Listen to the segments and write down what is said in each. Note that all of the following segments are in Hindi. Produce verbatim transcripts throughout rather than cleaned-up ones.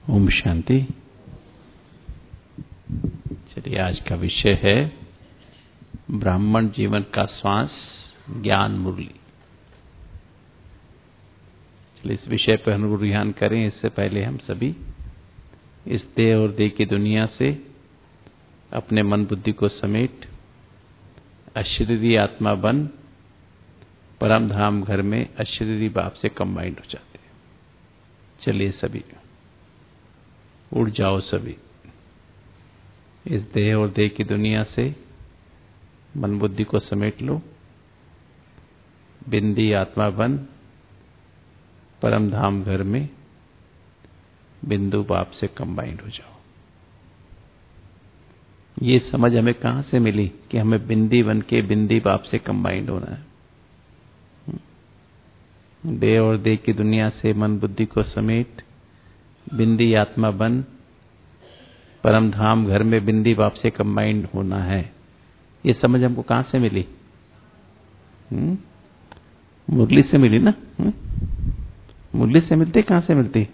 ओम शांति। चलिए, आज का विषय है ब्राह्मण जीवन का श्वास ज्ञान मुरली। चलिए, इस विषय पर हम रुझान करें इससे पहले हम सभी इस देह और देह की दुनिया से अपने मन बुद्धि को समेट अशरीरी आत्मा बन परम धाम घर में अशरीरी बाप से कंबाइंड हो जाते हैं। चलिए सभी उड़ जाओ, सभी इस देह और देह की दुनिया से मन बुद्धि को समेट लो, बिंदी आत्मा बन परम धाम घर में बिंदु बाप से कंबाइंड हो जाओ। ये समझ हमें कहां से मिली कि हमें बिंदी बन के बिंदी बाप से कंबाइंड होना है। देह और देह की दुनिया से मन बुद्धि को समेट बिंदी आत्मा बन परम धाम घर में बिंदी बाप से कंबाइंड होना है। ये समझ हमको कहां से मिली? हुँ? मुरली से मिली ना? हुँ? मुरली से मिलती, कहां से मिलती?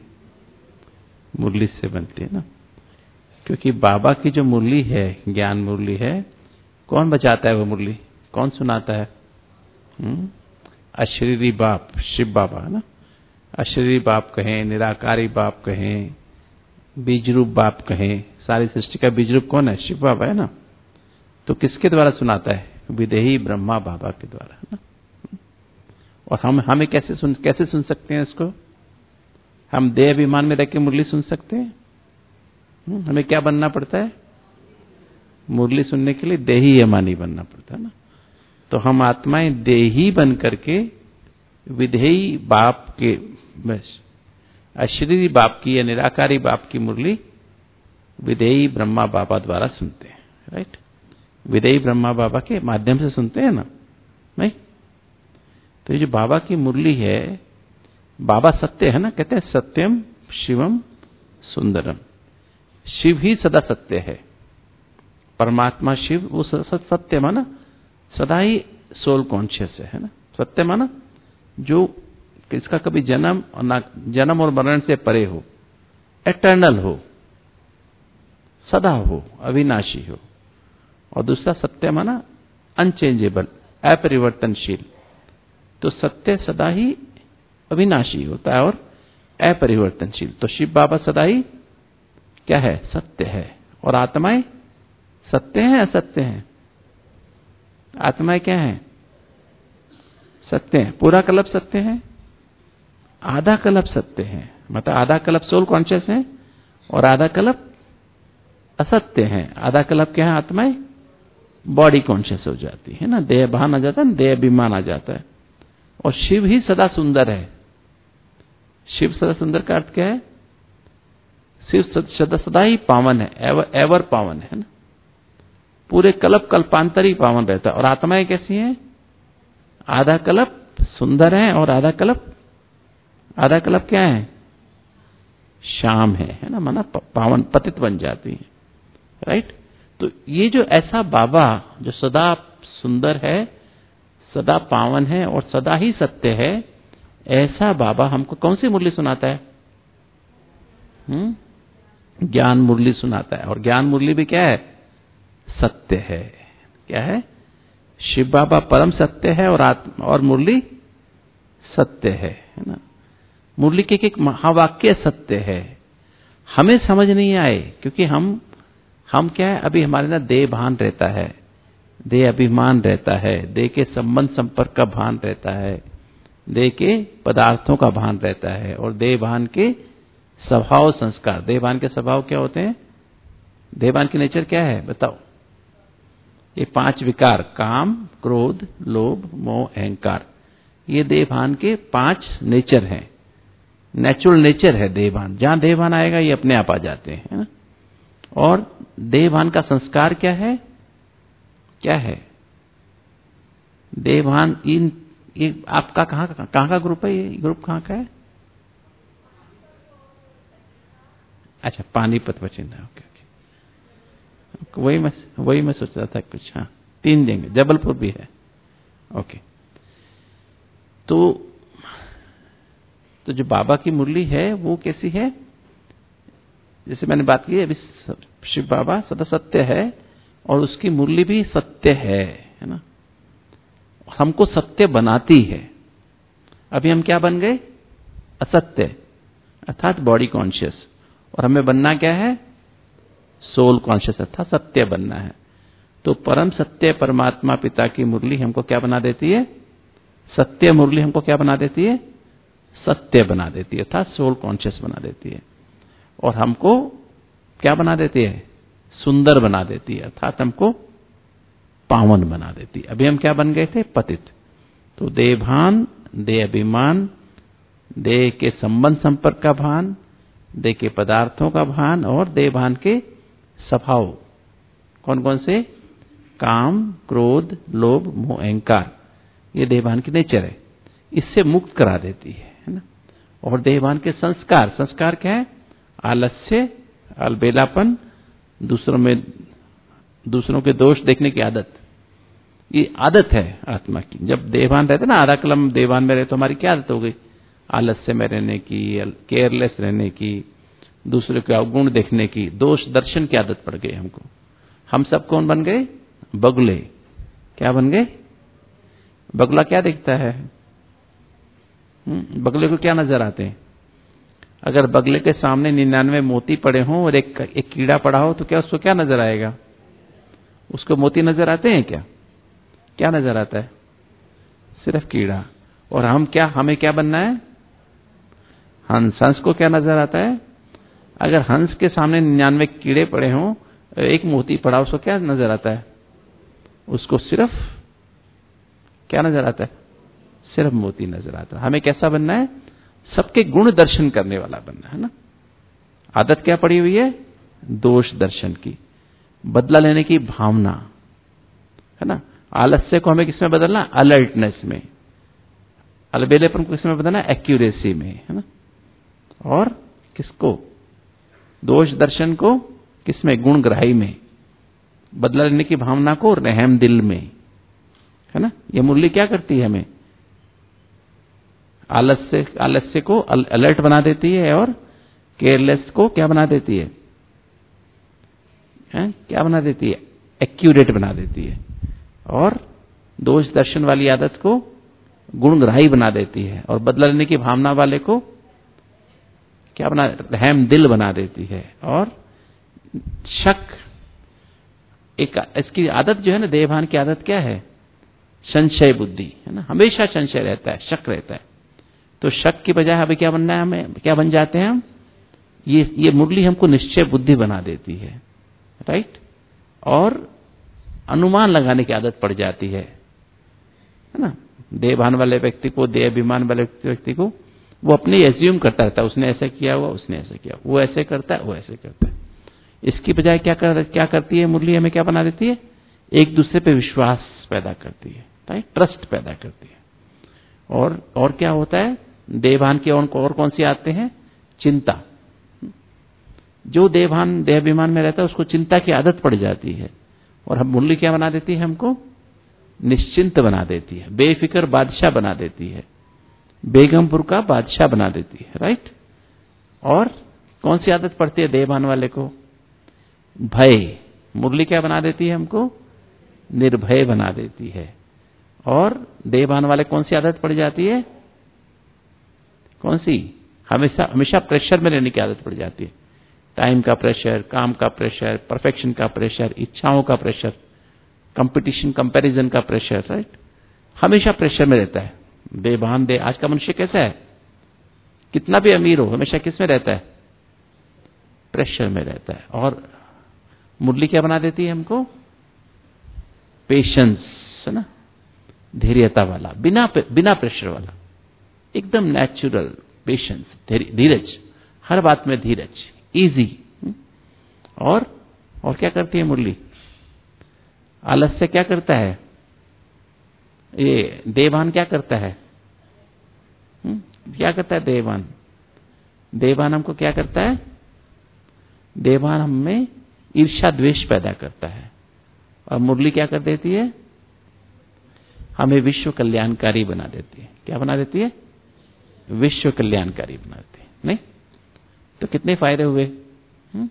मुरली से बनती है ना, क्योंकि बाबा की जो मुरली है, ज्ञान मुरली है, कौन बजाता है वो मुरली? कौन सुनाता है? हुँ? अशरीरी बाप, शिव बाबा है ना। अशरीरी बाप कहें, निराकारी बाप कहें, बीजरूप बाप कहें, सारी सृष्टि का बीजरूप कौन है? शिव बाबा है ना। तो किसके द्वारा सुनाता है? विदेही ब्रह्मा बाबा के द्वारा है ना। और हम हमें कैसे सुन कैसे सुन सकते हैं इसको? हम देह अभिमान में रह के मुरली सुन सकते हैं? हमें क्या बनना पड़ता है? मुरली सुनने के लिए देही अभिमानी बनना पड़ता है ना। तो हम आत्माएं देही बन करके विधेयी बाप के, बस अशरीरी बाप की या निराकारी बाप की मुरली विधेयी ब्रह्मा बाबा द्वारा सुनते हैं। राइट, विधेयी ब्रह्मा बाबा के माध्यम से सुनते हैं ना, नहीं? तो ये जो बाबा की मुरली है, बाबा सत्य है ना, कहते हैं सत्यम शिवम सुंदरम। शिव ही सदा सत्य है, परमात्मा शिव वो सत्य माना, सदा ही सोल कॉन्शियस है ना। सत्य माना जो इसका कभी जन्म और ना जन्म और मरण से परे हो, एटर्नल हो, सदा हो, अविनाशी हो। और दूसरा सत्य माना अनचेंजेबल, अपरिवर्तनशील। तो सत्य सदा ही अविनाशी होता है और अपरिवर्तनशील। तो शिव बाबा सदा ही क्या है? सत्य है। और आत्माएं सत्य हैं, असत्य हैं? आत्माएं क्या हैं? सत्य हैं। पूरा कल्प सत्य है, आधा कल्प सत्य है। मतलब आधा कल्प सोल कॉन्शियस है और आधा कल्प असत्य है। आधा कल्प क्या है? आत्माएं बॉडी कॉन्शियस हो जाती है ना, देह भान आ जाता है, देह अभिमान आ जाता है। और शिव ही सदा सुंदर है। शिव सदा सुंदर का अर्थ क्या है? शिव सदा सदा ही पावन है, एवर, एवर पावन है ना। पूरे कल्प कल्पांतर ही पावन रहता है। और आत्माएं कैसी हैं? आधा कल्प सुंदर है और आधा कल्प आधा कल्प क्या है? शाम है, है ना, माना पावन पतित बन जाती है। राइट। तो ये जो ऐसा बाबा जो सदा सुंदर है, सदा पावन है और सदा ही सत्य है, ऐसा बाबा हमको कौन सी मुरली सुनाता है? हम्म ज्ञान मुरली सुनाता है। और ज्ञान मुरली भी क्या है? सत्य है। क्या है? शिव बाबा परम सत्य है और आत्मा और मुरली सत्य है, है ना। मुरली के एक महावाक्य सत्य है। हमें समझ नहीं आए क्योंकि हम हम क्या है, अभी हमारे ना देह भान रहता है, देह अभिमान रहता है, देह के संबंध संपर्क का भान रहता है, देह के पदार्थों का भान रहता है। और देह भान के स्वभाव संस्कार, देह भान के स्वभाव क्या होते हैं? देह भान की नेचर क्या है बताओ? ये पांच विकार, काम, क्रोध, लोभ, मोह, अहंकार, ये देहभान के पांच नेचर हैं। नेचुरल नेचर है देहभान। जहां देहभान आएगा ये अपने आप आ जाते हैं, है ना। और देहभान का संस्कार क्या है? क्या है देहभान? इन ये आपका कहां का कहां का ग्रुप है? ये ग्रुप कहां का है? अच्छा, पानीपत वचिंदा। ओके ओके, वही मैं वही मैं सोच रहा था कुछ। हाँ, तीन देंगे, जबलपुर भी है। ओके। तो तो जो बाबा की मुरली है वो कैसी है? जैसे मैंने बात की अभी, शिव बाबा सदा सत्य है और उसकी मुरली भी सत्य है, है ना। हमको सत्य बनाती है। अभी हम क्या बन गए? असत्य, अर्थात बॉडी कॉन्शियस, और हमें बनना क्या है? सोल कॉन्शियस, अर्थात सत्य बनना है। तो परम सत्य परमात्मा पिता की मुरली हमको क्या बना देती है? सत्य मुरली हमको क्या बना देती है? सत्य बना देती है, अर्थात सोल कॉन्शियस बना देती है। और हमको क्या बना देती है? सुंदर बना देती है, अर्थात हमको पावन बना देती है। अभी हम क्या बन गए थे? पतित। तो देहभान, देह अभिमान, देह के संबंध संपर्क का भान, देह के पदार्थों का भान और देहभान के स्वभाव कौन कौन से? काम, क्रोध, लोभ, मोह, अहंकार, ये देहभान की नेचर है, इससे मुक्त करा देती है, है ना। और देहभान के संस्कार, संस्कार क्या है? आलस्य, अलबेलापन, दूसरों में दूसरों के दोष देखने की आदत, ये आदत है आत्मा की। जब देहभान रहते ना, आधा कलम देहभान में रहे तो हमारी क्या आदत हो गई? आलस्य में रहने की, केयरलेस रहने की, दूसरे के अवगुण देखने की, दोष दर्शन की आदत पड़ गई हमको। हम सब कौन बन गए? बगुले। क्या बन गए? बगुला क्या देखता है? बगले को क्या नजर आते हैं? अगर बगले के सामने निन्यानवे मोती पड़े हों और एक एक कीड़ा पड़ा हो तो क्या उसको क्या नजर आएगा? उसको मोती नजर आते हैं क्या? क्या नजर आता है? सिर्फ कीड़ा। और हम क्या, हमें क्या बनना है? हंस। हंस को क्या नजर आता है? अगर हंस के सामने निन्यानवे कीड़े पड़े हों, एक मोती पड़ा, उसको क्या नजर आता है? उसको सिर्फ क्या नजर आता है? सिर्फ मोती नजर आता है। हमें कैसा बनना है? सबके गुण दर्शन करने वाला बनना है ना। आदत क्या पड़ी हुई है? दोष दर्शन की, बदला लेने की भावना, है ना। आलस्य को हमें किसमें बदलना? अलर्टनेस में। अलबेलेपन को किसमें बदलना? एक्यूरेसी में, है ना। और किसको? दोष दर्शन को किसमें? गुणग्राही में। बदला लेने की भावना को रहम दिल में, है ना। ये मुरली क्या करती है? हमें आलस्य आलस्य को अलर्ट बना देती है और केयरलेस को क्या बना देती है? है? क्या बना देती है? एक्यूरेट बना देती है। और दोष दर्शन वाली आदत को गुणग्राही बना देती है और बदला लेने की भावना वाले को क्या बना? रहम दिल बना देती है। और शक, एक इसकी आदत जो है ना, देहभान की आदत क्या है? संशय बुद्धि, है ना। हमेशा संशय रहता है, शक रहता है। तो शक की बजाय हमें क्या बनना है? हमें क्या बन जाते हैं हम? ये ये मुरली हमको निश्चय बुद्धि बना देती है, राइट। और अनुमान लगाने की आदत पड़ जाती है, है ना। देहभान वाले व्यक्ति को, देह अभिमान वाले व्यक्ति को, वो अपने एज्यूम करता रहता है, उसने ऐसा किया हुआ, उसने ऐसा किया, वो ऐसे करता है, वो ऐसे करता है। इसकी बजाय क्या कर, क्या करती है मुरली? हमें क्या बना देती है? एक दूसरे पे विश्वास पैदा करती है, राइट, ट्रस्ट पैदा करती है। और और क्या होता है? देहभान की और, और कौन सी आते हैं? चिंता। जो देहभान देहाभिमान में रहता है उसको चिंता की आदत पड़ जाती है। और हम मुरली क्या बना देती है? हमको निश्चिंत बना देती है, बेफिक्र बादशाह बना देती है, बेगमपुर का बादशाह बना देती है, राइट। और कौन सी आदत पड़ती है देहभान वाले को? भय। मुरली क्या बना देती है हमको? निर्भय बना देती है। और देहभान वाले कौन सी आदत पड़ जाती है? कौन सी? हमेशा हमेशा प्रेशर में रहने की आदत पड़ जाती है। टाइम का प्रेशर, काम का प्रेशर, परफेक्शन का प्रेशर, इच्छाओं का प्रेशर, कंपटीशन कंपैरिजन का प्रेशर, राइट। हमेशा प्रेशर में रहता है देहभान। दे आज का मनुष्य कैसा है? कितना भी अमीर हो, हमेशा किस में रहता है? प्रेशर में रहता है। और मुरली क्या बना देती है हमको? पेशेंस, है ना, धैर्यता वाला, बिना बिना प्रेशर वाला, एकदम नेचुरल पेशेंस, धीरज, हर बात में धीरज, इजी। और और क्या करती है मुरली? आलस्य क्या करता है? ये देहभान क्या करता है? हुँ? क्या करता है देहभान? देहभान हमको क्या करता है? देहभान हमें ईर्ष्या द्वेष पैदा करता है। और मुरली क्या कर देती है? हमें विश्व कल्याणकारी बना देती है। क्या बना देती है? विश्व कल्याणकारी बना देती है। नहीं तो कितने फायदे हुए?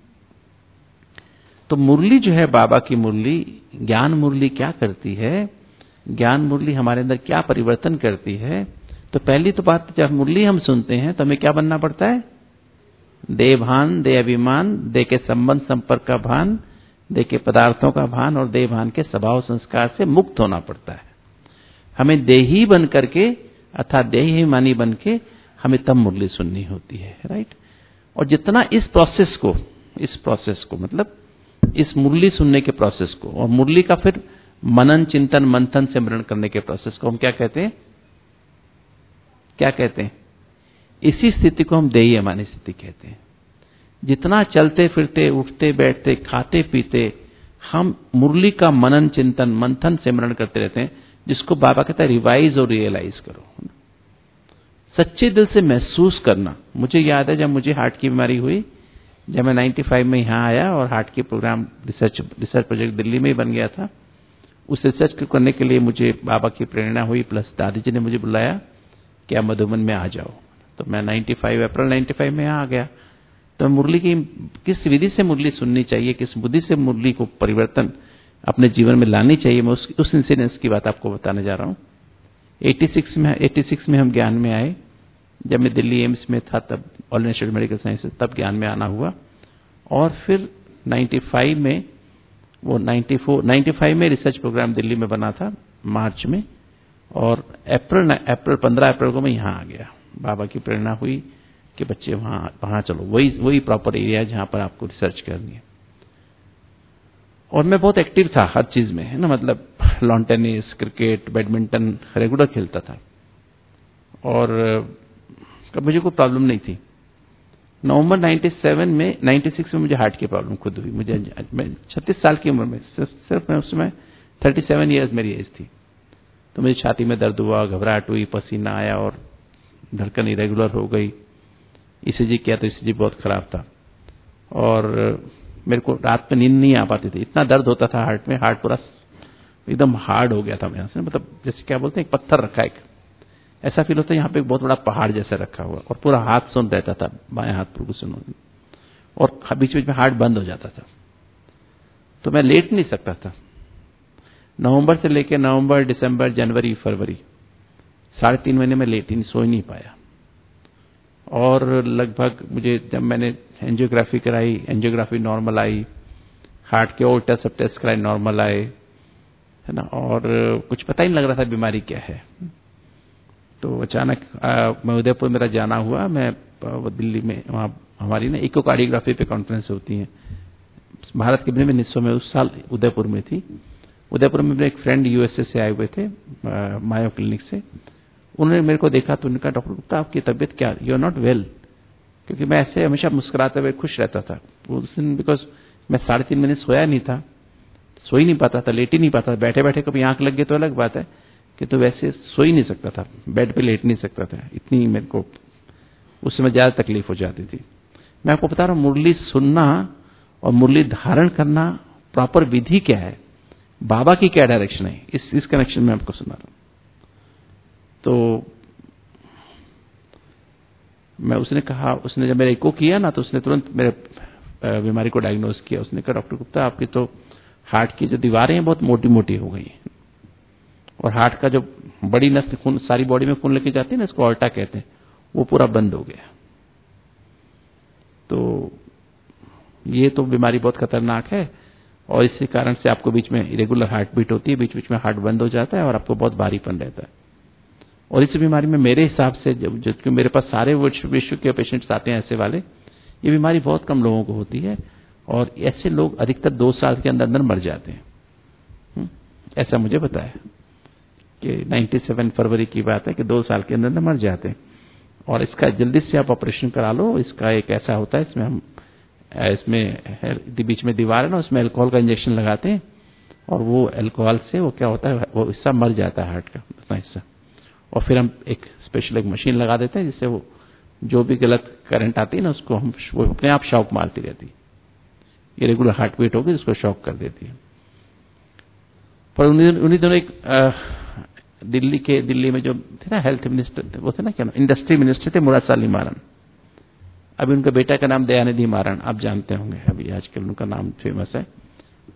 तो मुरली जो है बाबा की मुरली, ज्ञान मुरली क्या करती है, ज्ञान मुरली हमारे अंदर क्या परिवर्तन करती है। तो पहली तो बात, जब मुरली हम सुनते हैं तो हमें क्या बनना पड़ता है, देह भान, देह अभिमान, देह के संबंध संपर्क का भान, देह के पदार्थों का भान और देह भान के स्वभाव संस्कार से मुक्त होना पड़ता है। हमें देही बन करके अर्थात देहाभिमानी बन के हमें तब मुरली सुननी होती है, राइट। और जितना इस प्रोसेस को इस प्रोसेस को मतलब इस मुरली सुनने के प्रोसेस को और मुरली का फिर मनन चिंतन मंथन सिमरन करने के प्रोसेस को हम क्या कहते हैं, क्या कहते हैं, इसी स्थिति को हम देही अभिमानी स्थिति कहते हैं। जितना चलते फिरते उठते बैठते खाते पीते हम मुरली का मनन चिंतन मंथन सिमरन करते रहते हैं, जिसको बाबा कहता है रिवाइज और रियलाइज करो, सच्चे दिल से महसूस करना। मुझे याद है जब मुझे हार्ट की बीमारी हुई, जब मैं पचानवे में यहाँ आया और हार्ट के program research research project Delhi में ही बन गया था, उस रिसर्च करने के लिए मुझे बाबा की प्रेरणा हुई, प्लस दादी जी ने मुझे बुलाया कि आप मधुबन में आ जाओ। तो मैं पचानवे अप्रैल पचानवे में यहाँ आ गया। तो मुरली की किस विधि से मुरली सुननी चाहिए, किस बुद्धि से मुरली को परिवर्तन अपने जीवन में लानी चाहिए, मैं उस उस इंसिडेंस की बात आपको बताने जा रहा हूँ। छियासी में छियासी में हम ज्ञान में आए। जब मैं दिल्ली एम्स में था तब ऑल इंस्टीट्यूट मेडिकल साइंस तब ज्ञान में आना हुआ। और फिर पचानवे में वो चौरानवे पचानवे में रिसर्च प्रोग्राम दिल्ली में बना था मार्च में, और अप्रैल अप्रैल पंद्रह अप्रैल को मैं यहाँ आ गया। बाबा की प्रेरणा हुई कि बच्चे वहाँ वहाँ चलो, वही वही प्रॉपर एरिया है जहाँ पर आपको रिसर्च करनी है। और मैं बहुत एक्टिव था हर चीज में, है ना, मतलब lawn tennis, cricket, badminton regular खेलता था और कब मुझे कोई प्रॉब्लम नहीं थी। नवंबर सत्तानवे में छियानवे में मुझे हार्ट की प्रॉब्लम खुद हुई। मुझे मैं छत्तीस साल की उम्र में, सिर्फ मैं उस समय सैंतीस इयर्स मेरी एज थी। तो मुझे छाती में दर्द हुआ, घबराहट हुई, पसीना आया और धड़कन इरेगुलर हो गई। ईसीजी किया तो ईसीजी बहुत खराब था और मेरे को रात में नींद नहीं आ पाती थी, इतना दर्द होता था हार्ट में। हार्ट पूरा एकदम हार्ड हो गया था मेरे से, मतलब जैसे क्या बोलते हैं एक पत्थर रखा, एक ऐसा फील होता है यहाँ पे एक बहुत बड़ा पहाड़ जैसा रखा हुआ, और पूरा हाथ सुन रहता था, बाएं हाथ पूरा सुन, और बीच बीच में हार्ट बंद हो जाता था। तो मैं लेट नहीं सकता था। नवंबर से लेकर नवंबर, दिसंबर, जनवरी, फरवरी साढ़े तीन महीने में लेट ही सो ही नहीं पाया। और लगभग मुझे जब मैंने एंजियोग्राफी कराई, एंजियोग्राफी नॉर्मल आई, हार्ट के और टेस्ट सब टेस्ट कराए नॉर्मल आए, है ना, और कुछ पता ही नहीं लग रहा था बीमारी क्या है। तो अचानक मैं उदयपुर मेरा जाना हुआ, मैं दिल्ली में वहाँ हमारी ना इकोकार्डियोग्राफी पे कॉन्फ्रेंस होती है भारत के विभिन्न हिस्सों में, उस साल उदयपुर में थी। उदयपुर में मेरे एक फ्रेंड यूएसए से आए हुए थे मायो क्लिनिक से। उन्होंने मेरे को देखा तो उन्होंने कहा डॉक्टर गुप्ता आपकी तबीयत क्या, यू आर नॉट वेल। क्योंकि मैं ऐसे हमेशा मुस्कुराते हुए खुश रहता था उस दिन, बिकॉज मैं साढ़े तीन महीने सोया नहीं था, सो ही नहीं पाता था, लेट ही नहीं पाता था। बैठे बैठे कभी आंख लग गई तो अलग बात है, कि तो वैसे सो ही नहीं सकता था, बेड पे लेट नहीं सकता था, इतनी मेरे को उस समय ज्यादा तकलीफ हो जाती थी। मैं आपको बता रहा हूँ मुरली सुनना और मुरली धारण करना प्रॉपर विधि क्या है, बाबा की क्या डायरेक्शन है, इस इस कनेक्शन में आपको सुना रहा हूं। तो मैं उसने कहा, उसने जब मेरा इको किया ना तो उसने तुरंत मेरे बीमारी को डायग्नोज किया। उसने कहा डॉक्टर गुप्ता आपकी तो हार्ट की जो दीवारें हैं बहुत मोटी मोटी हो गई हैं, और हार्ट का जो बड़ी नस खून सारी बॉडी में खून लेके जाती है ना, इसको ऑल्टा कहते हैं, वो पूरा बंद हो गया। तो ये तो बीमारी बहुत खतरनाक है, और इसी कारण से आपको बीच में इरेगुलर हार्ट बीट होती है, बीच बीच में हार्ट बंद हो जाता है और आपको बहुत भारीपन रहता है। और इस बीमारी में मेरे हिसाब से जब जो मेरे पास सारे विश्व के पेशेंट्स आते हैं ऐसे वाले, ये बीमारी बहुत कम लोगों को होती है, और ऐसे लोग अधिकतर दो साल के अंदर अंदर मर जाते हैं। ऐसा मुझे बताया कि सत्तानवे फरवरी की बात है कि दो साल के अंदर अंदर मर जाते हैं। और इसका जल्दी से आप ऑपरेशन करा लो। इसका एक ऐसा होता है, इसमें हम इसमें बीच में दीवार है ना, उसमें अल्कोहल का इंजेक्शन लगाते हैं, और वो अल्कोहल से वो क्या होता है, वो हिस्सा मर जाता है हार्ट का उतना हिस्सा, और फिर हम एक स्पेशल एक मशीन लगा देते हैं जिससे वो जो भी गलत करंट आती है ना उसको हम वो अपने आप शॉक मारती रहती है। ये रेगुलर हार्ट बीट होगी उसको शॉक कर देती है। पर उन्हीं दिनों एक दिल्ली के दिल्ली में जो थे ना हेल्थ मिनिस्टर थे, वो थे ना क्या इंडस्ट्री मिनिस्टर थे, मुरारसाली मारन। अभी उनका बेटा का नाम दयानिधि मारन, आप जानते होंगे, अभी आजकल उनका नाम फेमस है।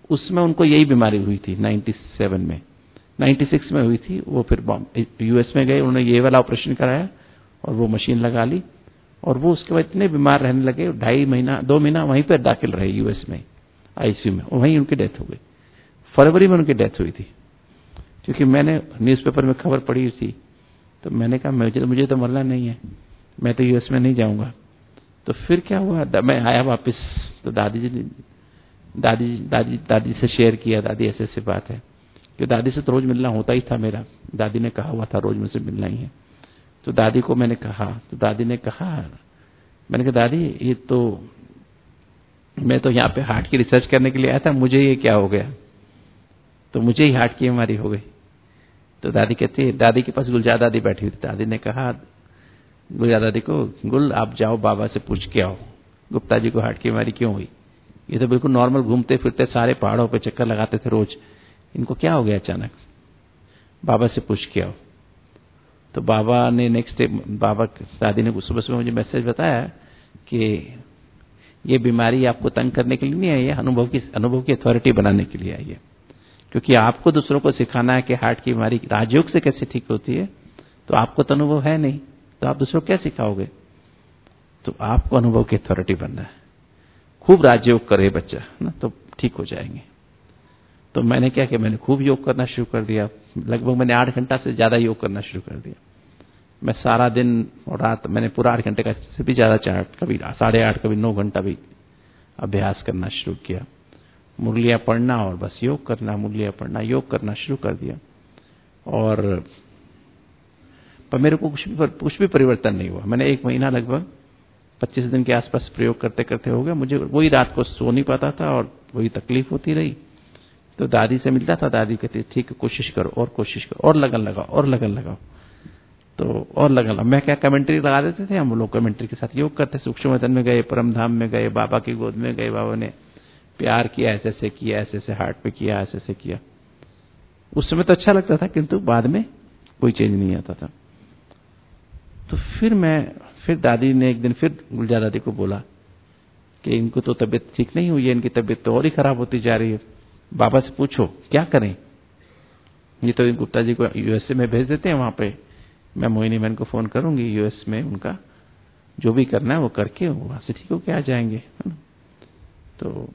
उसमें उनको यही बीमारी हुई थी सत्तानवे में, छियानवे में हुई थी। वो फिर यूएस में गए, उन्होंने ये वाला ऑपरेशन कराया और वो मशीन लगा ली और वो उसके बाद इतने बीमार रहने लगे, ढाई महीना दो महीना वहीं पर दाखिल रहे यूएस में आईसीयू में, और वहीं उनकी डेथ हो गई। फरवरी में उनकी डेथ हुई थी। क्योंकि मैंने न्यूज़पेपर में खबर पढ़ी थी तो मैंने कहा मुझे तो मुझे तो मरना नहीं है, मैं तो यूएस में नहीं जाऊंगा। तो फिर क्या हुआ, मैं आया वापस तो दादी जी दादी दादी दादी से शेयर किया, दादी ऐसे ऐसे बात है, कि दादी से तो रोज मिलना होता ही था मेरा, दादी ने कहा हुआ था रोज मुझसे मिलना ही है। तो दादी को मैंने कहा, तो दादी ने कहा, मैंने कहा दादी ये तो मैं तो यहाँ पे हार्ट की रिसर्च करने के लिए आया था, मुझे ये क्या हो गया, तो मुझे ही हार्ट की बीमारी हो गई। तो दादी कहती है, दादी के पास गुलजार दादी बैठी हुई थी, दादी ने कहा गुलजार दादी को, गुल आप जाओ बाबा से पूछ के आओ गुप्ता जी को हार्ट की बीमारी क्यों हुई, ये तो बिल्कुल नॉर्मल घूमते फिरते सारे पहाड़ों पे चक्कर लगाते थे रोज, इनको क्या हो गया अचानक, बाबा से पूछ के आओ। तो बाबा ने नेक्स्ट डे, बाबा दादी ने सुबह सुबह मुझे मैसेज बताया कि ये बीमारी आपको तंग करने के लिए नहीं आई है, अनुभव की अनुभव की अथॉरिटी बनाने के लिए आई है। क्योंकि आपको दूसरों को सिखाना है कि हार्ट की बीमारी राजयोग से कैसे ठीक होती है, तो आपको तो अनुभव है नहीं, तो आप दूसरों को क्या सिखाओगे। तो आपको अनुभव की अथॉरिटी बनना है, खूब राजयोग करे बच्चा ना, तो ठीक हो जाएंगे। तो मैंने क्या किया, मैंने खूब योग करना शुरू कर दिया, लगभग मैंने आठ घंटा से ज्यादा योग करना शुरू कर दिया। मैं सारा दिन और रात मैंने पूरा आठ घंटे का से भी ज्यादा, चार कभी साढ़े आठ कभी नौ घंटा भी अभ्यास करना शुरू किया, मुरलियां पढ़ना और बस योग करना, मुरलियां पढ़ना योग करना शुरू कर दिया। और पर मेरे को कुछ भी कुछ भी परिवर्तन नहीं हुआ। मैंने एक महीना लगभग पच्चीस दिन के आसपास प्रयोग करते करते हो गया, मुझे वही रात को सो नहीं पाता था और वही तकलीफ होती रही। तो दादी से मिलता था, दादी कहती ठीक है कोशिश करो और कोशिश करो और लगन लगाओ और लगन लगाओ, तो और लगन लगाओ। मैं क्या कमेंट्री लगा देते थे, हम लोग कमेंट्री के साथ योग करते, सूक्ष्म वतन में गए, परम धाम में गए, बाबा की गोद में गए, बाबा ने प्यार किया, ऐसे ऐसे किया, ऐसे ऐसे हार्ट पे किया, ऐसे ऐसे किया। उस समय तो अच्छा लगता था, किंतु बाद में कोई चेंज नहीं आता था। तो फिर मैं फिर दादी ने एक दिन फिर गुलजार दादी को बोला कि इनको तो तबीयत ठीक नहीं हुई है, इनकी तबीयत तो और ही खराब होती जा रही है, बाबा से पूछो क्या करें। ये तो गुप्ता जी को यूएसए में भेज देते हैं, वहां पे मैं मोहिनी बहन को फोन करूंगी, यूएस में उनका जो भी करना है वो करके वहां से ठीक होके आ जाएंगे, है ना। तो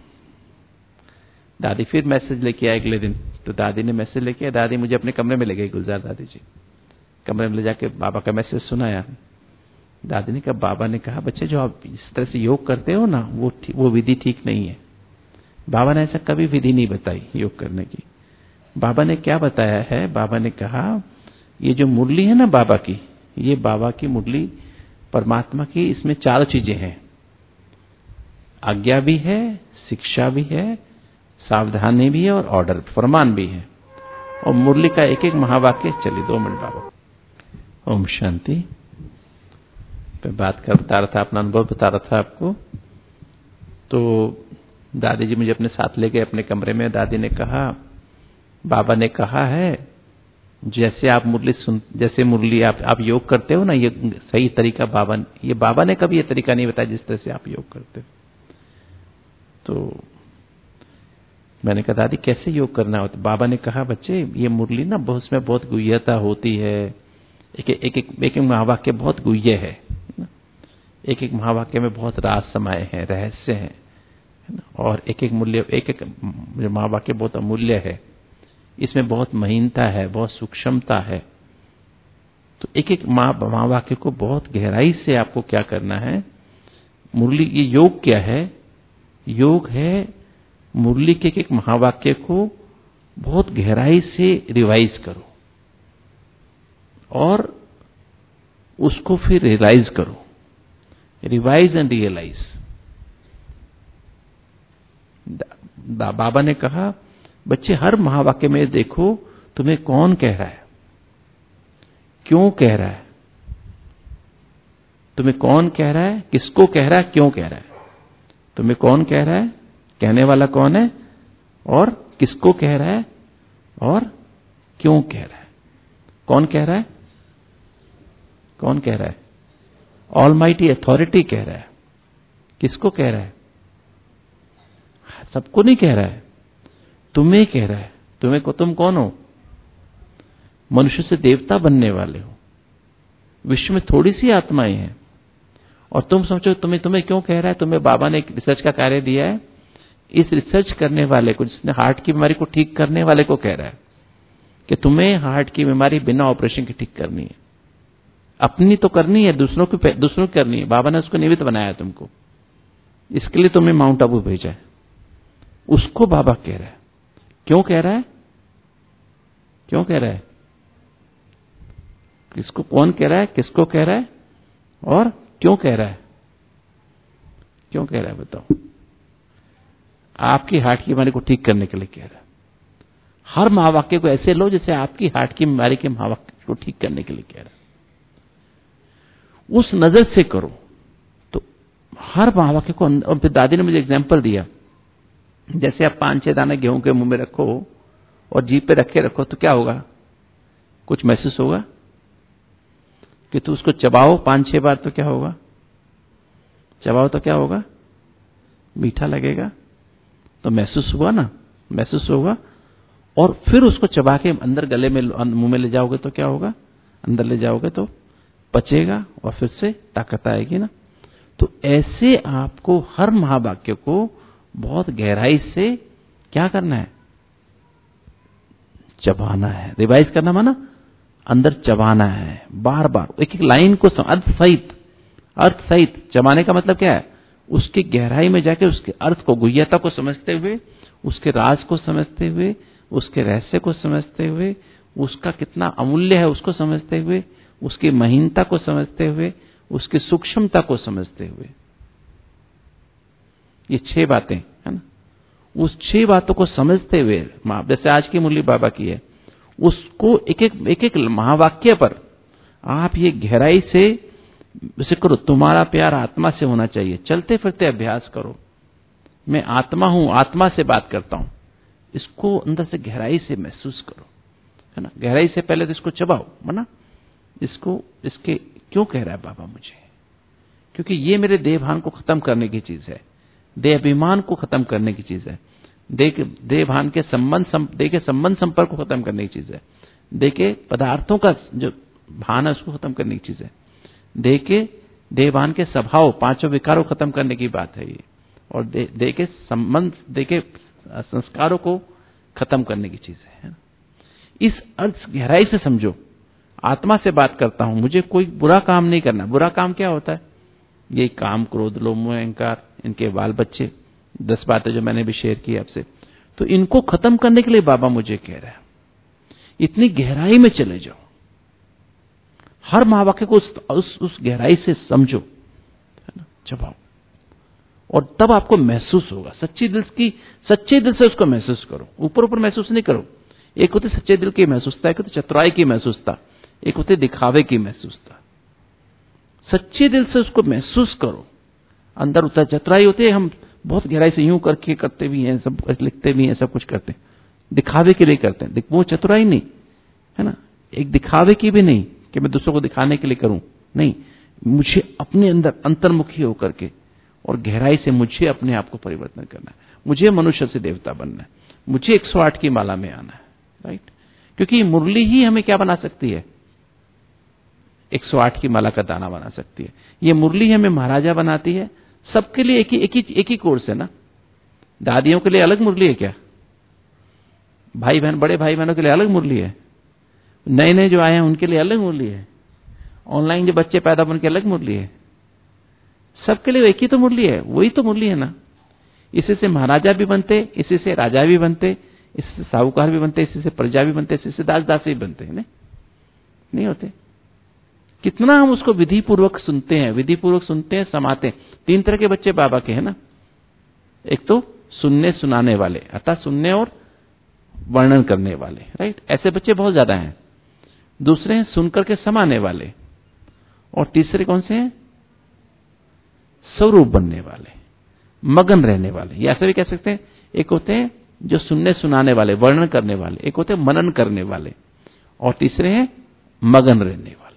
दादी फिर मैसेज लेके आए अगले दिन, तो दादी ने मैसेज लेके आया, दादी मुझे अपने कमरे में ले गई, गुलजार दादी जी कमरे में ले जाके बाबा का मैसेज सुनाया। दादी ने कहा, बाबा ने कहा बच्चे जो आप इस तरह से योग करते हो ना, वो वो विधि ठीक नहीं है। बाबा ने ऐसा कभी विधि नहीं बताई योग करने की। बाबा ने क्या बताया है, बाबा ने कहा ये जो मुरली है ना बाबा की, ये बाबा की मुरली परमात्मा की, इसमें चार चीजें हैं, आज्ञा भी है, शिक्षा भी है, सावधानी भी है और ऑर्डर फरमान भी है। और मुरली का एक एक महावाक्य, चलिए दो मिनट बाबा। ओम शांति। पे बात कर बता रहा था, अपना अनुभव बता रहा था आपको। तो दादी जी मुझे अपने साथ ले गए अपने कमरे में। दादी ने कहा, बाबा ने कहा है जैसे आप मुरली सुन, जैसे मुरली आप आप योग करते हो ना, ये सही तरीका बाबा ये बाबा ने कभी ये तरीका नहीं बताया जिस तरह से आप योग करते हो। तो मैंने कहा दादी कैसे योग करना होता। बाबा ने कहा बच्चे ये मुरली ना बहुत, उसमें बहुत गुह्यता होती है, एक एक एक एक महावाक्य बहुत गुह्य है, एक एक महावाक्य में बहुत राज समाये हैं, रहस्य है, और एक एक मूल्य, एक एक महावाक्य बहुत अमूल्य है, इसमें बहुत महीनता है, बहुत सूक्ष्मता है। तो एक एक महावाक्य को बहुत गहराई से आपको क्या करना है। मुरली ये योग क्या है, योग है मुरली के एक एक महावाक्य को बहुत गहराई से रिवाइज करो और उसको फिर रियलाइज करो, रिवाइज एंड रियलाइज। बाबा ने कहा बच्चे हर महावाक्य में देखो तुम्हें कौन कह रहा है, क्यों कह रहा है, तुम्हें कौन कह रहा है, किसको कह रहा है, क्यों कह रहा है। तुम्हें कौन कह रहा है, कहने वाला कौन है, और किसको कह रहा है, और क्यों कह रहा है। कौन कह रहा है, कौन कह रहा है, ऑलमाइटी अथॉरिटी कह रहा है। किसको कह रहा है, सबको नहीं कह रहा है, तुम्हें कह रहा है। तुम्हें को तुम कौन हो? मनुष्य से देवता बनने वाले हो। विश्व में थोड़ी सी आत्माएं हैं और तुम समझो तुम्हें तुम्हें क्यों कह रहा है? तुम्हें बाबा ने एक रिसर्च का कार्य दिया है। इस रिसर्च करने वाले को, जिसने हार्ट की बीमारी को ठीक करने वाले को कह रहा है कि तुम्हें हार्ट की बीमारी बिना ऑपरेशन के ठीक करनी है। अपनी तो करनी है, दूसरों की दूसरों की करनी है। बाबा ने उसको निमित्त बनाया तुमको, इसके लिए तुम्हें माउंट आबू भेजा है। उसको बाबा कह रहा है। क्यों कह रहा है? क्यों कह रहा है? किसको? कौन कह रहा है? किसको कह रहा है? और क्यों कह रहा है? क्यों कह रहा है बताओ? आपकी हार्ट की बीमारी को ठीक करने के लिए कह रहा है। हर महावाक्य को ऐसे लो जैसे आपकी हार्ट की बीमारी के महावाक्य को ठीक करने के लिए कह रहा है। उस नजर से करो तो हर महावाक्य को। और फिर दादी ने मुझे एग्जाम्पल दिया, जैसे आप पांच छह दाने गेहूं के मुंह में रखो और जीभ पे रखे रखो तो क्या होगा? कुछ महसूस होगा? कि तू उसको चबाओ पांच छह बार तो क्या होगा? चबाओ तो क्या होगा? मीठा लगेगा। तो महसूस हुआ ना? महसूस होगा। और फिर उसको चबा के अंदर गले में मुंह में ले जाओगे तो क्या होगा? अंदर ले जाओगे तो पचेगा और फिर से ताकत आएगी ना। तो ऐसे आपको हर महावाक्य को बहुत गहराई से क्या करना है? चबाना है। रिवाइज करना माना अंदर चबाना है, बार बार एक एक लाइन को अर्थ सहित अर्थ सहित चबाने का मतलब क्या है? उसकी गहराई में जाके उसके अर्थ को, गुह्यता को समझते हुए, उसके राज को समझते हुए, उसके रहस्य को समझते हुए, उसका कितना अमूल्य है उसको समझते हुए, उसकी महीनता को समझते हुए, उसकी सूक्ष्मता को समझते हुए। ये छह बातें है ना। उस छह बातों को समझते हुए, जैसे आज की मुरली बाबा की है, उसको एक एक एक एक महावाक्य पर आप ये गहराई से वैसे करो। तुम्हारा प्यार आत्मा से होना चाहिए। चलते फिरते अभ्यास करो। मैं आत्मा हूं, आत्मा से बात करता हूं। इसको अंदर से गहराई से महसूस करो, है ना। गहराई से पहले तो इसको चबाओ, मना इसको। इसके क्यों कह रहा है बाबा मुझे? क्योंकि ये मेरे देहभान को खत्म करने की चीज है, देह अभिमान को खत्म करने की चीज है, देह देहभान के संबंध देह के संबंध संपर्क को खत्म करने की चीज है, देह के पदार्थों का जो भान है उसको खत्म करने की चीज है, देह के देहभान के स्वभाव पांचों विकारों को खत्म करने की बात है ये। और देह के संबंध, देह के संस्कारों को खत्म करने की चीज है। इस अर्थ गहराई से समझो। आत्मा से बात करता हूं, मुझे कोई बुरा काम नहीं करना। बुरा काम क्या होता है? ये काम, क्रोध, लोभ, मोह, अहंकार, इनके बाल बच्चे, दस बातें जो मैंने भी शेयर की आपसे। तो इनको खत्म करने के लिए बाबा मुझे कह रहा है इतनी गहराई में चले जाओ। हर महावाक्य को उस, उस, उस गहराई से समझो, है ना, चबाओ। और तब आपको महसूस होगा सच्ची दिल की, सच्चे दिल से उसको महसूस करो। ऊपर ऊपर महसूस नहीं करो। एक होती सच्चे दिल की महसूसता, एक होती चतुराई की महसूसता, एक होती दिखावे की महसूसता। सच्चे दिल से उसको महसूस करो। अंदर उतर चतुराई होती है, हम बहुत गहराई से यूं करके करते भी हैं, सब लिखते भी हैं, सब कुछ करते हैं, दिखावे के लिए करते हैं। वो चतुराई नहीं है ना। एक दिखावे की भी नहीं कि मैं दूसरों को दिखाने के लिए करूं, नहीं। मुझे अपने अंदर अंतर्मुखी होकर के और गहराई से मुझे अपने आप को परिवर्तन करना है। मुझे मनुष्य से देवता बनना है। मुझे एक सौ आठ की माला में आना है, राइट। क्योंकि मुरली ही हमें क्या बना सकती है? एक सौ आठ की माला का दाना बना सकती है। ये मुरली हमें महाराजा बनाती है। सबके लिए एक ही एक ही एक ही कोर्स है ना। दादियों के लिए अलग मुरली है क्या? भाई बहन, बड़े भाई बहनों के लिए अलग मुरली है। नए नए जो आए हैं उनके लिए अलग मुरली है। ऑनलाइन जो बच्चे पैदा होने के अलग मुरली है। सबके लिए एक ही तो मुरली है, वही तो मुरली है ना। इसी से महाराजा भी बनते, इसी से राजा भी बनते, इसी से साहूकार भी बनते, इसी से प्रजा भी बनते, इसी से दास दासी भी बनते हैं। नहीं, नहीं होते। कितना हम उसको विधि पूर्वक सुनते हैं, विधि पूर्वक सुनते हैं, समाते हैं। तीन तरह के बच्चे बाबा के हैं ना। एक तो सुनने सुनाने वाले, अर्थात सुनने और वर्णन करने वाले, राइट। ऐसे बच्चे बहुत ज्यादा हैं। दूसरे हैं सुनकर के समाने वाले। और तीसरे कौन से हैं? स्वरूप बनने वाले, मगन रहने वाले। ये ऐसे भी कह सकते हैं। एक होते हैं जो सुनने सुनाने वाले, वर्णन करने वाले, एक होते हैं मनन करने वाले, और तीसरे हैं मगन रहने वाले।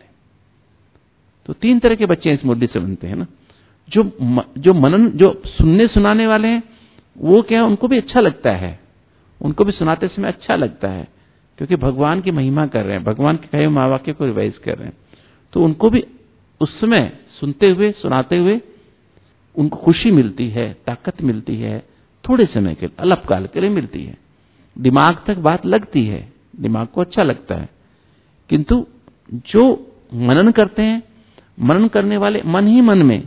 तो तीन तरह के बच्चे इस मुरली से बनते हैं ना। जो जो मनन, जो सुनने सुनाने वाले हैं, वो क्या, उनको भी अच्छा लगता है, उनको भी सुनाते समय अच्छा लगता है, क्योंकि भगवान की महिमा कर रहे हैं, भगवान के कहे महावाक्य को रिवाइज कर रहे हैं। तो उनको भी उस समय सुनते हुए, सुनाते हुए उनको खुशी मिलती है, ताकत मिलती है, थोड़े समय के लिए, अल्पकाल के लिए मिलती है। दिमाग तक बात लगती है, दिमाग को अच्छा लगता है। किंतु जो मनन करते हैं, मनन करने वाले मन ही मन में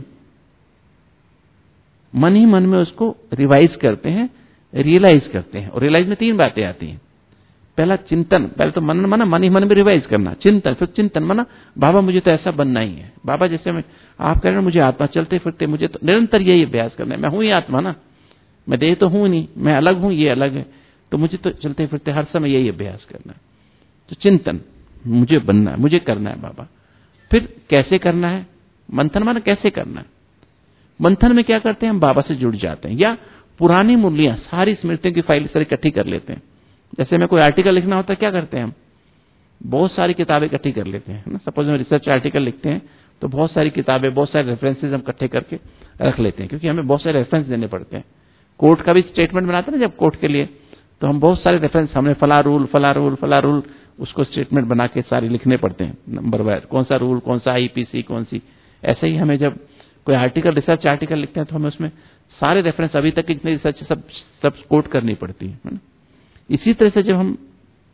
मन ही मन में उसको रिवाइज करते हैं, रियलाइज करते हैं। और रियलाइज में तीन बातें आती हैं। पहला चिंतन, पहले तो मनन माना मन ही मन में रिवाइज करना, चिंतन, फिर चिंतन माना बाबा मुझे तो ऐसा बनना ही है। बाबा जैसे मैं, आप कह रहे हैं मुझे आत्मा चलते फिरते, मुझे तो निरंतर यही अभ्यास करना है। मैं हूं ही आत्मा ना, मैं देह तो हूं नहीं, मैं अलग हूं, ये अलग है, तो मुझे तो चलते फिरते हर समय यही अभ्यास करना है। तो चिंतन, मुझे बनना है, मुझे करना है बाबा। फिर कैसे करना है, मंथन माना कैसे करना है। मंथन में क्या करते हैं, हम बाबा से जुड़ जाते हैं, या पुरानी मुरलियां, सारी स्मृतियों की फाइल सारी इकट्ठी कर लेते हैं। जैसे मैं कोई आर्टिकल लिखना होता है, क्या करते हैं हम, बहुत सारी किताबें इकट्ठी कर लेते हैं ना। सपोज हम रिसर्च आर्टिकल लिखते हैं तो बहुत सारी किताबें, बहुत सारे रेफरेंसेस हम इकट्ठे करके रख लेते हैं, क्योंकि हमें बहुत सारे रेफरेंस देने पड़ते हैं। कोर्ट का भी स्टेटमेंट बनाते हैं ना जब कोर्ट के लिए, तो हम बहुत सारे रेफरेंस, हमने फला रूल फला रूल फला रूल उसको स्टेटमेंट बना के सारी लिखने पड़ते हैं नंबर वाइज, कौन सा रूल, कौन सा आईपीसी, कौन सी। ऐसे ही हमें जब कोई आर्टिकल, रिसर्च आर्टिकल लिखते हैं तो हमें उसमें सारे रेफरेंस, अभी तक जितने रिसर्च सब सब कोट करनी पड़ती है। इसी तरह से जब हम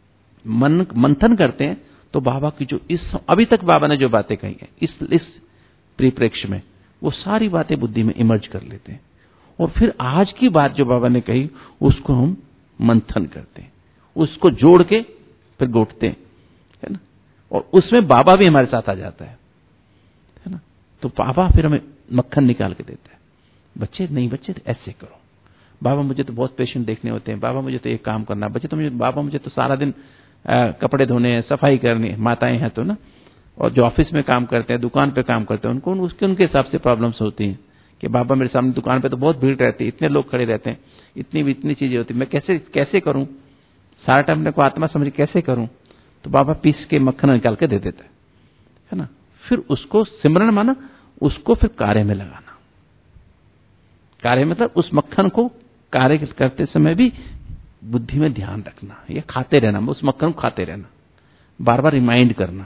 मन मंथन करते हैं तो बाबा की जो इस अभी तक बाबा ने जो बातें कही हैं इस इस परिप्रेक्ष्य में, वो सारी बातें बुद्धि में इमर्ज कर लेते हैं। और फिर आज की बात जो बाबा ने कही उसको हम मंथन करते हैं, उसको जोड़ के फिर गोटते हैं, है ना। और उसमें बाबा भी हमारे साथ आ जाता है, है ना। तो बाबा फिर हमें मक्खन निकाल के देता है, बच्चे नहीं, बच्चे ऐसे करो, बाबा मुझे तो बहुत पेशेंट देखने होते हैं, बाबा मुझे तो एक काम करना, बच्चे तो मुझे, बाबा मुझे तो सारा दिन आ, कपड़े धोने हैं, सफाई करनी है, माताएं हैं तो ना। और जो ऑफिस में काम करते हैं, दुकान पे काम करते हैं, उनको उसके उनके हिसाब से प्रॉब्लम्स होती हैं कि बाबा मेरे सामने दुकान पे तो बहुत भीड़ रहती है, इतने लोग खड़े रहते हैं, इतनी इतनी चीजें होती, मैं कैसे कैसे करूं, सारा टाइम अपने को आत्मा समझ कैसे करूं। तो बाबा पीस के मक्खन निकाल के दे देता है, है ना। फिर उसको सिमरन माना, उसको फिर कार्य में लगाना। कार्य मतलब उस मक्खन को कार्य करते समय भी बुद्धि में ध्यान रखना, या खाते रहना, उस मक्खन को खाते रहना, बार बार रिमाइंड करना।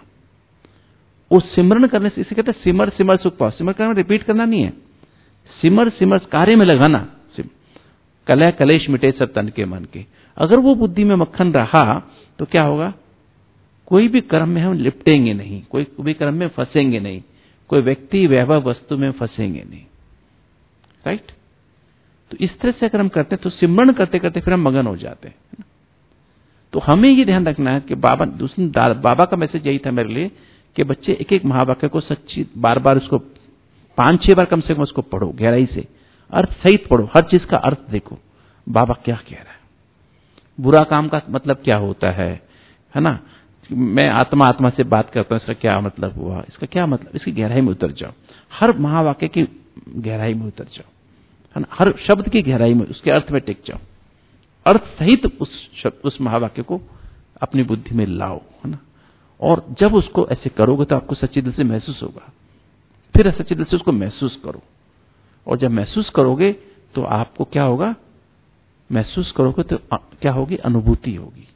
उस सिमरन करने से, इसे कहते हैं सिमर सिमर सुख पाओ। सिमर करना रिपीट करना नहीं है, सिमर सिमर कार्य में लगाना। कलह कलेश मिटे सब तन के मन के। अगर वो बुद्धि में मक्खन रहा तो क्या होगा, कोई भी कर्म में हम लिपटेंगे नहीं, कोई भी कर्म में फंसेंगे नहीं, कोई व्यक्ति वैभव वस्तु में फंसेंगे नहीं, राइट। तो इस तरह से अगर हम करते हैं तो सिमरन करते करते फिर हम मगन हो जाते हैं। तो हमें ये ध्यान रखना है कि बाबा दूसरी बाबा का मैसेज यही था मेरे लिए कि बच्चे एक एक महावाक्य को सच्ची बार बार उसको पांच छह बार कम से कम उसको पढ़ो, गहराई से अर्थ सहित पढ़ो, हर चीज का अर्थ देखो, बाबा क्या कह रहा है, बुरा काम का मतलब क्या होता है, है ना। मैं आत्मा आत्मा से बात करता हूं, इसका क्या मतलब हुआ, इसका क्या मतलब, इसकी गहराई में उतर जाओ, हर महावाक्य की गहराई में उतर जाओ, है ना। हर शब्द की गहराई में, उसके अर्थ में टिक जाओ, अर्थ सहित उस शब्द, उस महावाक्य को अपनी बुद्धि में लाओ, है ना। और जब उसको ऐसे करोगे तो आपको सच्चे दिल से महसूस होगा, फिर सच्चे दिल से उसको महसूस करो। और जब महसूस करोगे तो आपको क्या होगा, महसूस करोगे तो क्या होगी, अनुभूति होगी।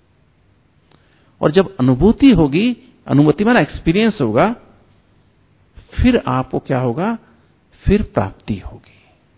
और जब अनुभूति होगी, अनुभूति माना एक्सपीरियंस होगा, फिर आपको क्या होगा, फिर प्राप्ति होगी।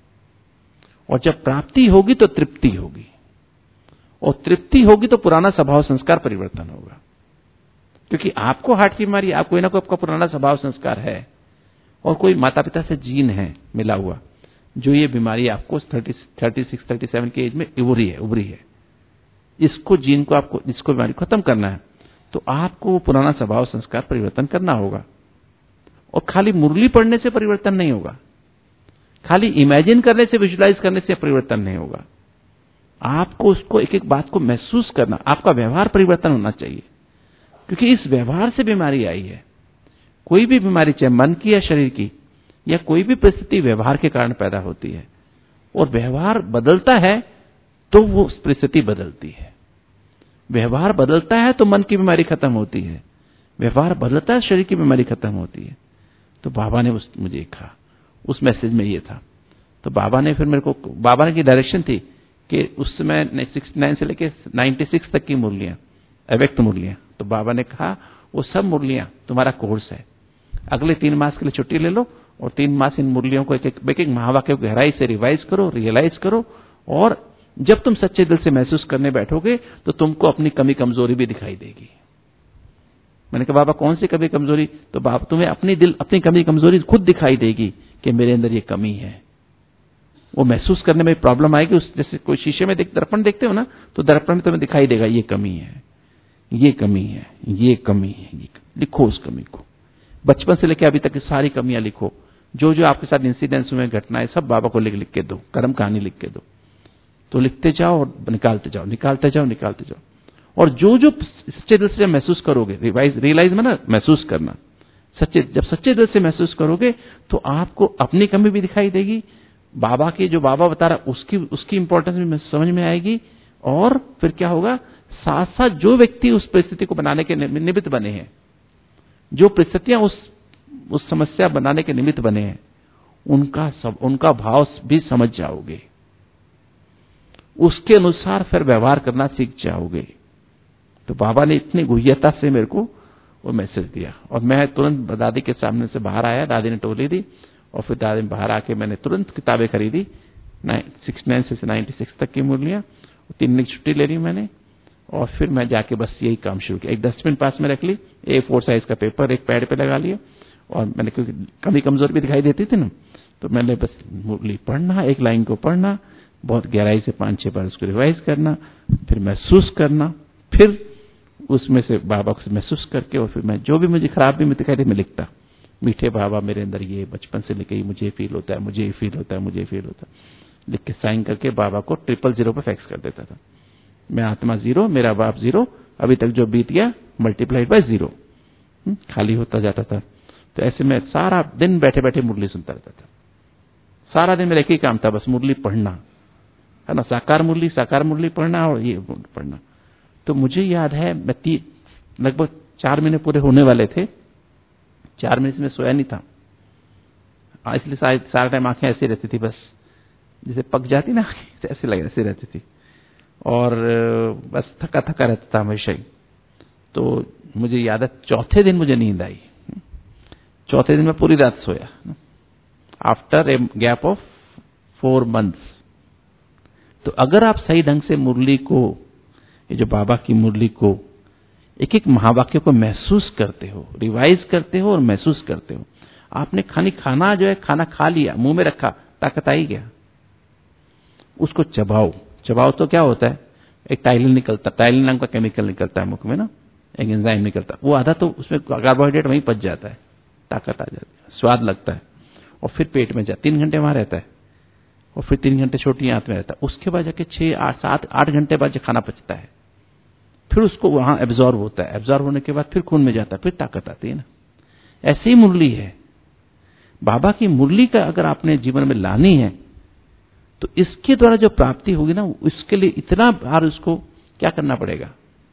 और जब प्राप्ति होगी तो तृप्ति होगी, और तृप्ति होगी तो पुराना स्वभाव संस्कार परिवर्तन होगा। क्योंकि आपको हार्ट की बीमारी, आप कोई ना कोई आपका पुराना स्वभाव संस्कार है, और कोई माता पिता से जीन है मिला हुआ, जो ये बीमारी आपको thirty thirty six thirty seven की एज में उभरी है उभरी है इसको जीन को, आपको इसको बीमारी खत्म करना है, तो आपको पुराना स्वभाव संस्कार परिवर्तन करना होगा। और खाली मुरली पढ़ने से परिवर्तन नहीं होगा, खाली इमेजिन करने से, विजुलाइज करने से परिवर्तन नहीं होगा। आपको उसको एक एक बात को महसूस करना, आपका व्यवहार परिवर्तन होना चाहिए, क्योंकि इस व्यवहार से बीमारी आई है। कोई भी बीमारी, चाहे मन की या शरीर की, या कोई भी परिस्थिति व्यवहार के कारण पैदा होती है, और व्यवहार बदलता है तो वो परिस्थिति बदलती है। व्यवहार बदलता है तो मन की बीमारी खत्म होती है, व्यवहार बदलता है शरीर की बीमारी खत्म होती है। तो बाबा ने उस मुझे कहा, उस मैसेज में ये था। तो बाबा ने फिर मेरे को, बाबा ने की डायरेक्शन थी कि उस समय सिक्सटी नाइन से लेके नाइन्टी सिक्स तक की मुरलियां, अव्यक्त मुरलियां, तो बाबा ने कहा वो सब मुरलियां तुम्हारा कोर्स है, अगले तीन मास के लिए छुट्टी ले लो और तीन मास इन मुरलियों को एक एक, एक, एक महावाक्य को गहराई से रिवाइज करो, रियलाइज करो, और जब तुम सच्चे दिल से महसूस करने बैठोगे तो तुमको अपनी कमी कमजोरी भी दिखाई देगी। मैंने कहा बाबा कौन सी कमी कमजोरी? तो बाबा तुम्हें अपनी दिल अपनी कमी कमजोरी खुद दिखाई देगी कि मेरे अंदर ये कमी है। वो महसूस करने में प्रॉब्लम आएगी। उस जैसे कोई शीशे में देख दर्पण देखते हो ना, तो दर्पण में तुम्हें दिखाई देगा ये कमी है, ये कमी है, ये कमी है, ये कमी। लिखो उस कमी को, बचपन से लेकर अभी तक की सारी कमियां लिखो, जो जो आपके साथ इंसिडेंट्स हुए, घटनाएं, सब बाबा को लिख लिख के दो, कर्म कहानी लिख के दो। तो लिखते जाओ और निकालते जाओ, निकालते जाओ, निकालते जाओ। और जो जो सच्चे दिल से महसूस करोगे, रिवाइज रियलाइज में ना महसूस करना, सच्चे जब सच्चे दिल से महसूस करोगे तो आपको अपनी कमी भी दिखाई देगी, बाबा की जो बाबा बता रहा उसकी उसकी इंपॉर्टेंस भी समझ में आएगी। और फिर क्या होगा, साथ साथ जो व्यक्ति उस परिस्थिति को बनाने के निमित्त बने हैं, जो परिस्थितियां उस उस समस्या बनाने के निमित्त बने हैं, उनका सब उनका भाव भी समझ जाओगे, उसके अनुसार फिर व्यवहार करना सीख जाओगे। तो बाबा ने इतनी गुह्यता से मेरे को वो मैसेज दिया और मैं तुरंत दादी के सामने से बाहर आया, दादी ने टोली दी और फिर दादी में बाहर आके मैंने तुरंत किताबें खरीदी, सिक्सटी नाइन से नाइन्टी सिक्स तक की मुरलियां, तीन दिन की छुट्टी ले ली मैंने और फिर मैं जाके बस यही काम शुरू किया। एक डस्टबिन पास में रख ली, ए फोर साइज का पेपर एक पैड पे लगा लिया और मैंने, क्योंकि कमी कमजोर भी दिखाई देती थी ना, तो मैंने बस मुरली पढ़ना, एक लाइन को पढ़ना, बहुत गहराई से पांच छह बार उसको रिवाइज करना, फिर महसूस करना, फिर उसमें से बाबा को महसूस करके और फिर मैं जो भी मुझे खराब भी दिखाई दे मैं लिखता, मीठे बाबा मेरे अंदर ये बचपन से लेके मुझे फील होता है, मुझे फील होता है, मुझे फील होता है, लिख के साइन करके बाबा को ट्रिपल जीरो पे फैक्स कर देता था। मैं आत्मा जीरो, मेरा बाप जीरो, अभी तक जो बीत गया मल्टीप्लाइड बाय जीरो, खाली होता जाता था। तो ऐसे में सारा दिन बैठे बैठे मुरली सुनता रहता था। सारा दिन मेरा एक ही काम था, बस मुरली पढ़ना, है ना, साकार मुरली साकार मुरली पढ़ना और ये पढ़ना। तो मुझे याद है मैं लगभग चार महीने पूरे होने वाले थे, चार महीने से मैं सोया नहीं था, इसलिए सारा टाइम आंखें ऐसी रहती थी, बस जैसे पक जाती ना ऐसे लगे ऐसी रहती थी और बस थका थका रहता था हमेशा ही। तो मुझे याद है चौथे दिन मुझे नींद आई, चौथे दिन मैं पूरी रात सोया after a gap of four months. तो अगर आप सही ढंग से मुरली को, ये जो बाबा की मुरली को एक एक महावाक्य को महसूस करते हो, रिवाइज करते हो और महसूस करते हो, आपने खानी खाना जो है खाना खा लिया, मुंह में रखा, ताकत आई गया, उसको चबाओ। चबाओ तो क्या होता है, एक टाइलिन निकलता, टाइलिन नाम का केमिकल निकलता है मुख में ना, एक एंजाइम निकलता, वो आधा तो उसमें कार्बोहाइड्रेट वहीं पच जाता है, ताकत आ जाती है, स्वाद लगता है और फिर पेट में जा तीन घंटे वहां रहता है और फिर तीन घंटे छोटी आंत में रहता है। उसके बाद जाके छह आठ सात आठ घंटे बाद जो खाना पचता है, फिर उसको वहां एब्जॉर्ब होता है, एब्जॉर्ब होने के बाद फिर खून में जाता है, फिर ताकत आती है ना। ऐसे ही मुरली है, बाबा की मुरली का अगर आपने जीवन में लानी है तो इसके द्वारा जो प्राप्ति होगी ना, उसके लिए इतना बार उसको क्या करना पड़ेगा,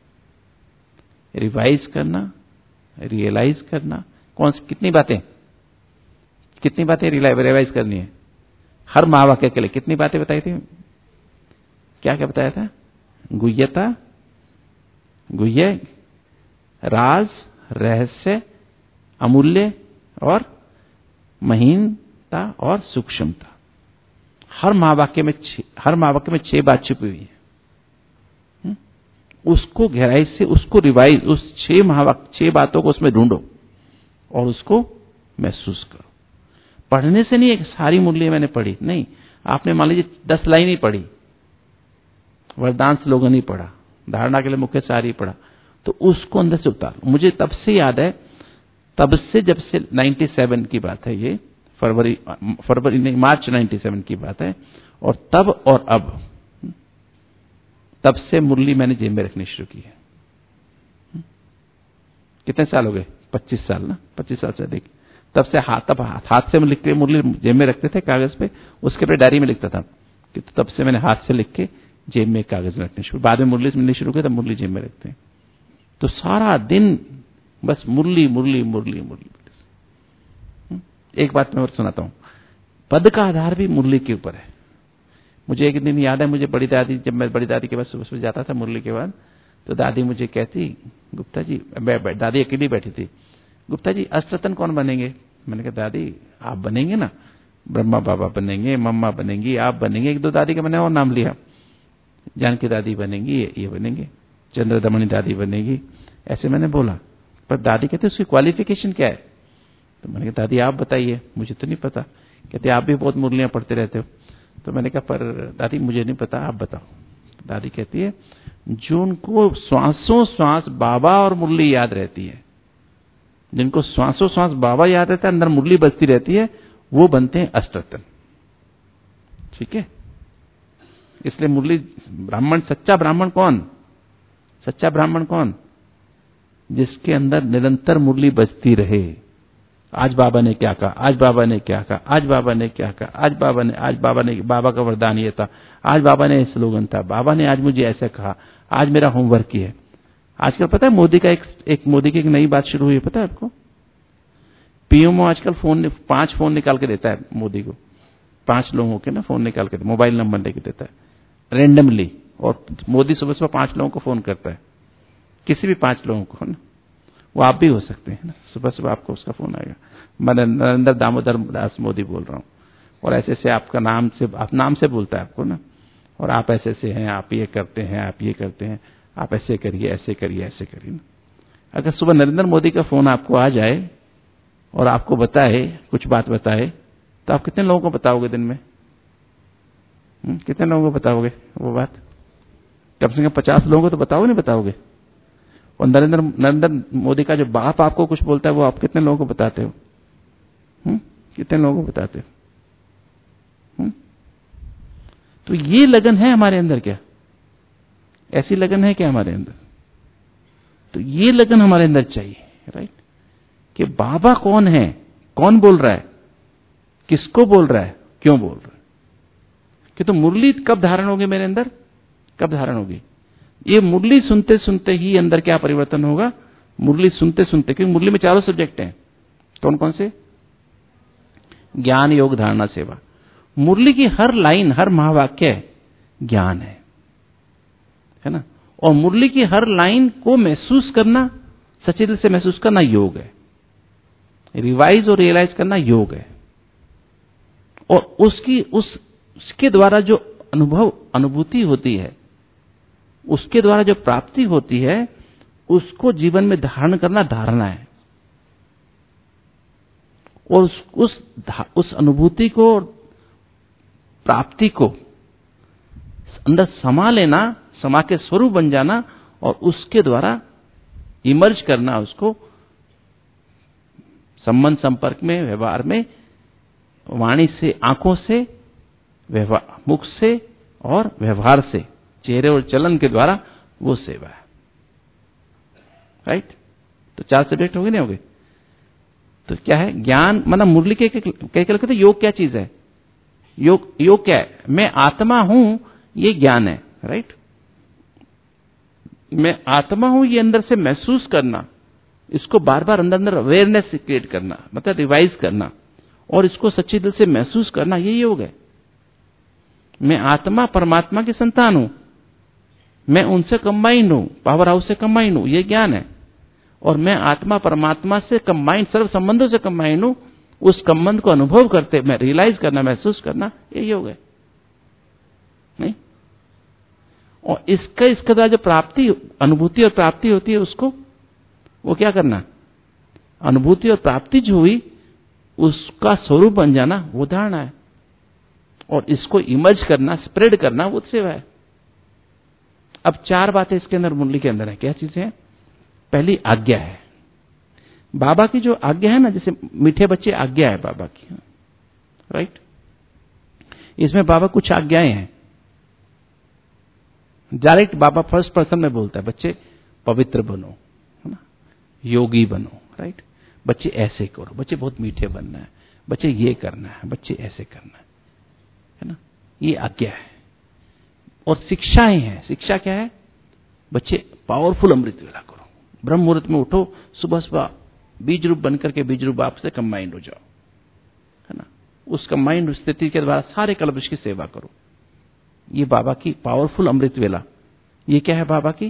रिवाइज करना, रियलाइज करना। कौन सी कितनी बातें कितनी बातें रिवाइज करनी है हर महावाक्य के लिए? कितनी बातें बताई थी, क्या क्या बताया था? गुह्यता, गुह्य, राज, रहस्य, अमूल्य और महीनता और सूक्ष्मता। हर महावाक्य में हर महावाक्य में छह बात छुपी हुई है। उसको गहराई से उसको रिवाइज, उस छह महावाक्य छह बातों को उसमें ढूंढो और उसको महसूस करो। पढ़ने से नहीं, एक सारी मुरली मैंने पढ़ी नहीं, आपने मान लीजिए दस लाइन ही पढ़ी, वरदान श्लोगन ही पढ़ा, धारणा के लिए मुख्य सारी पढ़ा, तो उसको अंदर से उतारो। मुझे तब से याद है, तब से जब से सत्तानवे की बात है, ये फरवरी फरवरी नहीं मार्च सत्तानवे की बात है, और तब और अब तब से मुरली मैंने जेब में रखनी शुरू की है। कितने साल हो गए? पच्चीस साल ना, पच्चीस साल से अधिक। तब से हाथ तब हाथ से लिख के मुरली जेब में रखते थे कागज पे, उसके पे डायरी में लिखता था कि तो तब से मैंने हाथ से लिख के जेब में कागज में रखने शुरू। बाद में मुरली मिलनी शुरू किया, तब मुरली जेब में रखते हैं। तो सारा दिन बस मुरली मुरली मुरली मुरली। एक बात मैं और सुनाता हूं, पद का आधार भी मुरली के ऊपर है। मुझे एक दिन याद है, मुझे बड़ी दादी, जब मैं बड़ी दादी के पास सुबह सुबह जाता था मुरली के बाद, तो दादी मुझे कहती, गुप्ता जी, दादी अकेली बैठी थी, गुप्ता जी अष्टरत्न कौन बनेंगे? मैंने कहा दादी आप बनेंगे ना, ब्रह्मा बाबा बनेंगे, मम्मा बनेंगी, आप बनेंगे। एक दो दादी का मैंने और नाम लिया, जानकी दादी बनेंगी, ये बनेंगे, चंद्रदमनी दादी बनेगी, ऐसे मैंने बोला। पर दादी कहते उसकी क्वालिफिकेशन क्या है? तो मैंने कहा दादी आप बताइए, मुझे तो नहीं पता। कहते आप भी बहुत मुरलियां पढ़ते रहते हो। तो मैंने कहा पर दादी मुझे नहीं पता, आप बताओ। तो दादी कहती है जो उनको श्वासों श्वास बाबा और मुरली याद रहती है, जिनको श्वासों श्वास बाबा याद रहता है, अंदर मुरली बजती रहती है, वो बनते हैं अष्टरत्न। ठीक है, इसलिए मुरली ब्राह्मण, सच्चा ब्राह्मण कौन? सच्चा ब्राह्मण कौन? जिसके अंदर निरंतर मुरली बजती रहे। आज बाबा ने क्या कहा, आज बाबा ने क्या कहा, आज बाबा ने क्या कहा, आज बाबा ने, आज बाबा ने, बाबा का वरदान ये था, आज बाबा ने स्लोगन था, बाबा ने आज मुझे ऐसा कहा, आज मेरा होमवर्क ये है। आजकल पता है मोदी का एक, एक मोदी की एक नई बात शुरू हुई है, पता है आपको? पीएमओ आजकल फोन, पांच फोन निकाल के देता है मोदी को, पांच लोगों के ना फोन निकाल के, मोबाइल नंबर लेके देता है रेंडमली, और मोदी सुबह सुबह पांच लोगों को फोन करता है, किसी भी पांच लोगों को ना, वो आप भी हो सकते हैं ना, सुबह सुबह आपको उसका फोन आएगा, मैं नरेंद्र दामोदर दास मोदी बोल रहा हूँ, और ऐसे से आपका नाम से, आप नाम से बोलता है आपको ना, और आप ऐसे से हैं, आप ये करते हैं, आप ये करते हैं, आप ऐसे करिए, ऐसे करिए, ऐसे करिए ना। अगर सुबह नरेंद्र मोदी का फोन आपको आ जाए और आपको बताए, कुछ बात बताए, तो आप कितने लोगों को बताओगे दिन में? हुँ? कितने लोगों को बताओगे वो बात? कम से कम पचास लोगों को तो बताओगे, नहीं बताओगे? और नरेंद्र नरेंद्र मोदी का जो बाप आपको कुछ बोलता है, वो आप कितने लोगों को बताते हो? हुँ? कितने लोगों को बताते हो? हुँ? तो ये लगन है हमारे अंदर क्या? ऐसी लगन है क्या हमारे अंदर? तो ये लगन हमारे अंदर चाहिए, राइट? कि बाबा कौन है, कौन बोल रहा है, किसको बोल रहा है, क्यों बोल रहा है? कि तो मुरली कब धारण होगी मेरे अंदर? कब धारण होगी? ये मुरली सुनते सुनते ही अंदर क्या परिवर्तन होगा? मुरली सुनते सुनते, क्योंकि मुरली में चारों सब्जेक्ट हैं। कौन कौन से? ज्ञान, योग, धारणा, सेवा। मुरली की हर लाइन, हर महावाक्य ज्ञान है, है ना? और मुरली की हर लाइन को महसूस करना, सच्चे दिल से महसूस करना योग है। रिवाइज और रियलाइज करना योग है। और उसकी उस उसके द्वारा जो अनुभव, अनुभूति होती है, उसके द्वारा जो प्राप्ति होती है, उसको जीवन में धारण करना धारणा है। और उस उस, उस अनुभूति को, प्राप्ति को अंदर समा लेना, समा के स्वरूप बन जाना, और उसके द्वारा इमर्ज करना, उसको संबंध, संपर्क में, व्यवहार में, वाणी से, आंखों से, व्यवहार, मुख से और व्यवहार से, चेहरे और चलन के द्वारा, वो सेवा है, राइट? तो चार सब्जेक्ट हो गए, नहीं हो गए? तो क्या है ज्ञान? मतलब मुरली के कई कहते योग क्या चीज है? योग योग क्या है? मैं आत्मा हूं, ये ज्ञान है, राइट? मैं आत्मा हूं, ये अंदर से महसूस करना, इसको बार बार अंदर अंदर अवेयरनेस क्रिएट करना, मतलब रिवाइज करना, और इसको सच्चे दिल से महसूस करना, ये योग है। मैं आत्मा परमात्मा की संतान हूं, मैं उनसे कंबाइंड हूं, पावर हाउस से कंबाइंड हूं, ये ज्ञान है। और मैं आत्मा परमात्मा से कंबाइंड, सर्व संबंधों से कंबाइंड हूं, उस संबंध को अनुभव करते, मैं रियलाइज करना, महसूस करना, ये योग है, नहीं? और इसका इसके द्वारा जो प्राप्ति, अनुभूति और प्राप्ति होती है, उसको वो क्या करना? अनुभूति और प्राप्ति जो हुई, उसका स्वरूप बन जाना, वो धारणा है। और इसको इमर्ज करना, स्प्रेड करना, वो सेवा है। अब चार बातें इसके अंदर, मुरली के अंदर है। क्या चीजें हैं? पहली आज्ञा है। बाबा की जो आज्ञा है ना, जैसे मीठे बच्चे आज्ञा है बाबा की, राइट? इसमें बाबा कुछ आज्ञाएं हैं। डायरेक्ट बाबा फर्स्ट पर्सन में बोलता है, बच्चे पवित्र बनो, है ना, योगी बनो, राइट? बच्चे ऐसे करो, बच्चे बहुत मीठे बनना है, बच्चे ये करना है, बच्चे ऐसे करना है, है ना? ये आज्ञा है। और शिक्षाएं हैं। शिक्षा क्या है? बच्चे पावरफुल अमृत वेला करो, ब्रह्म मुहूर्त में उठो, सुबह सुबह बीज रूप बनकर के बीज रूप बाप से कंबाइंड हो जाओ, है ना? उस कंबाइंड स्थिति के द्वारा सारे कल्पवृक्ष की सेवा करो, ये बाबा की पावरफुल अमृत वेला, ये क्या है? बाबा की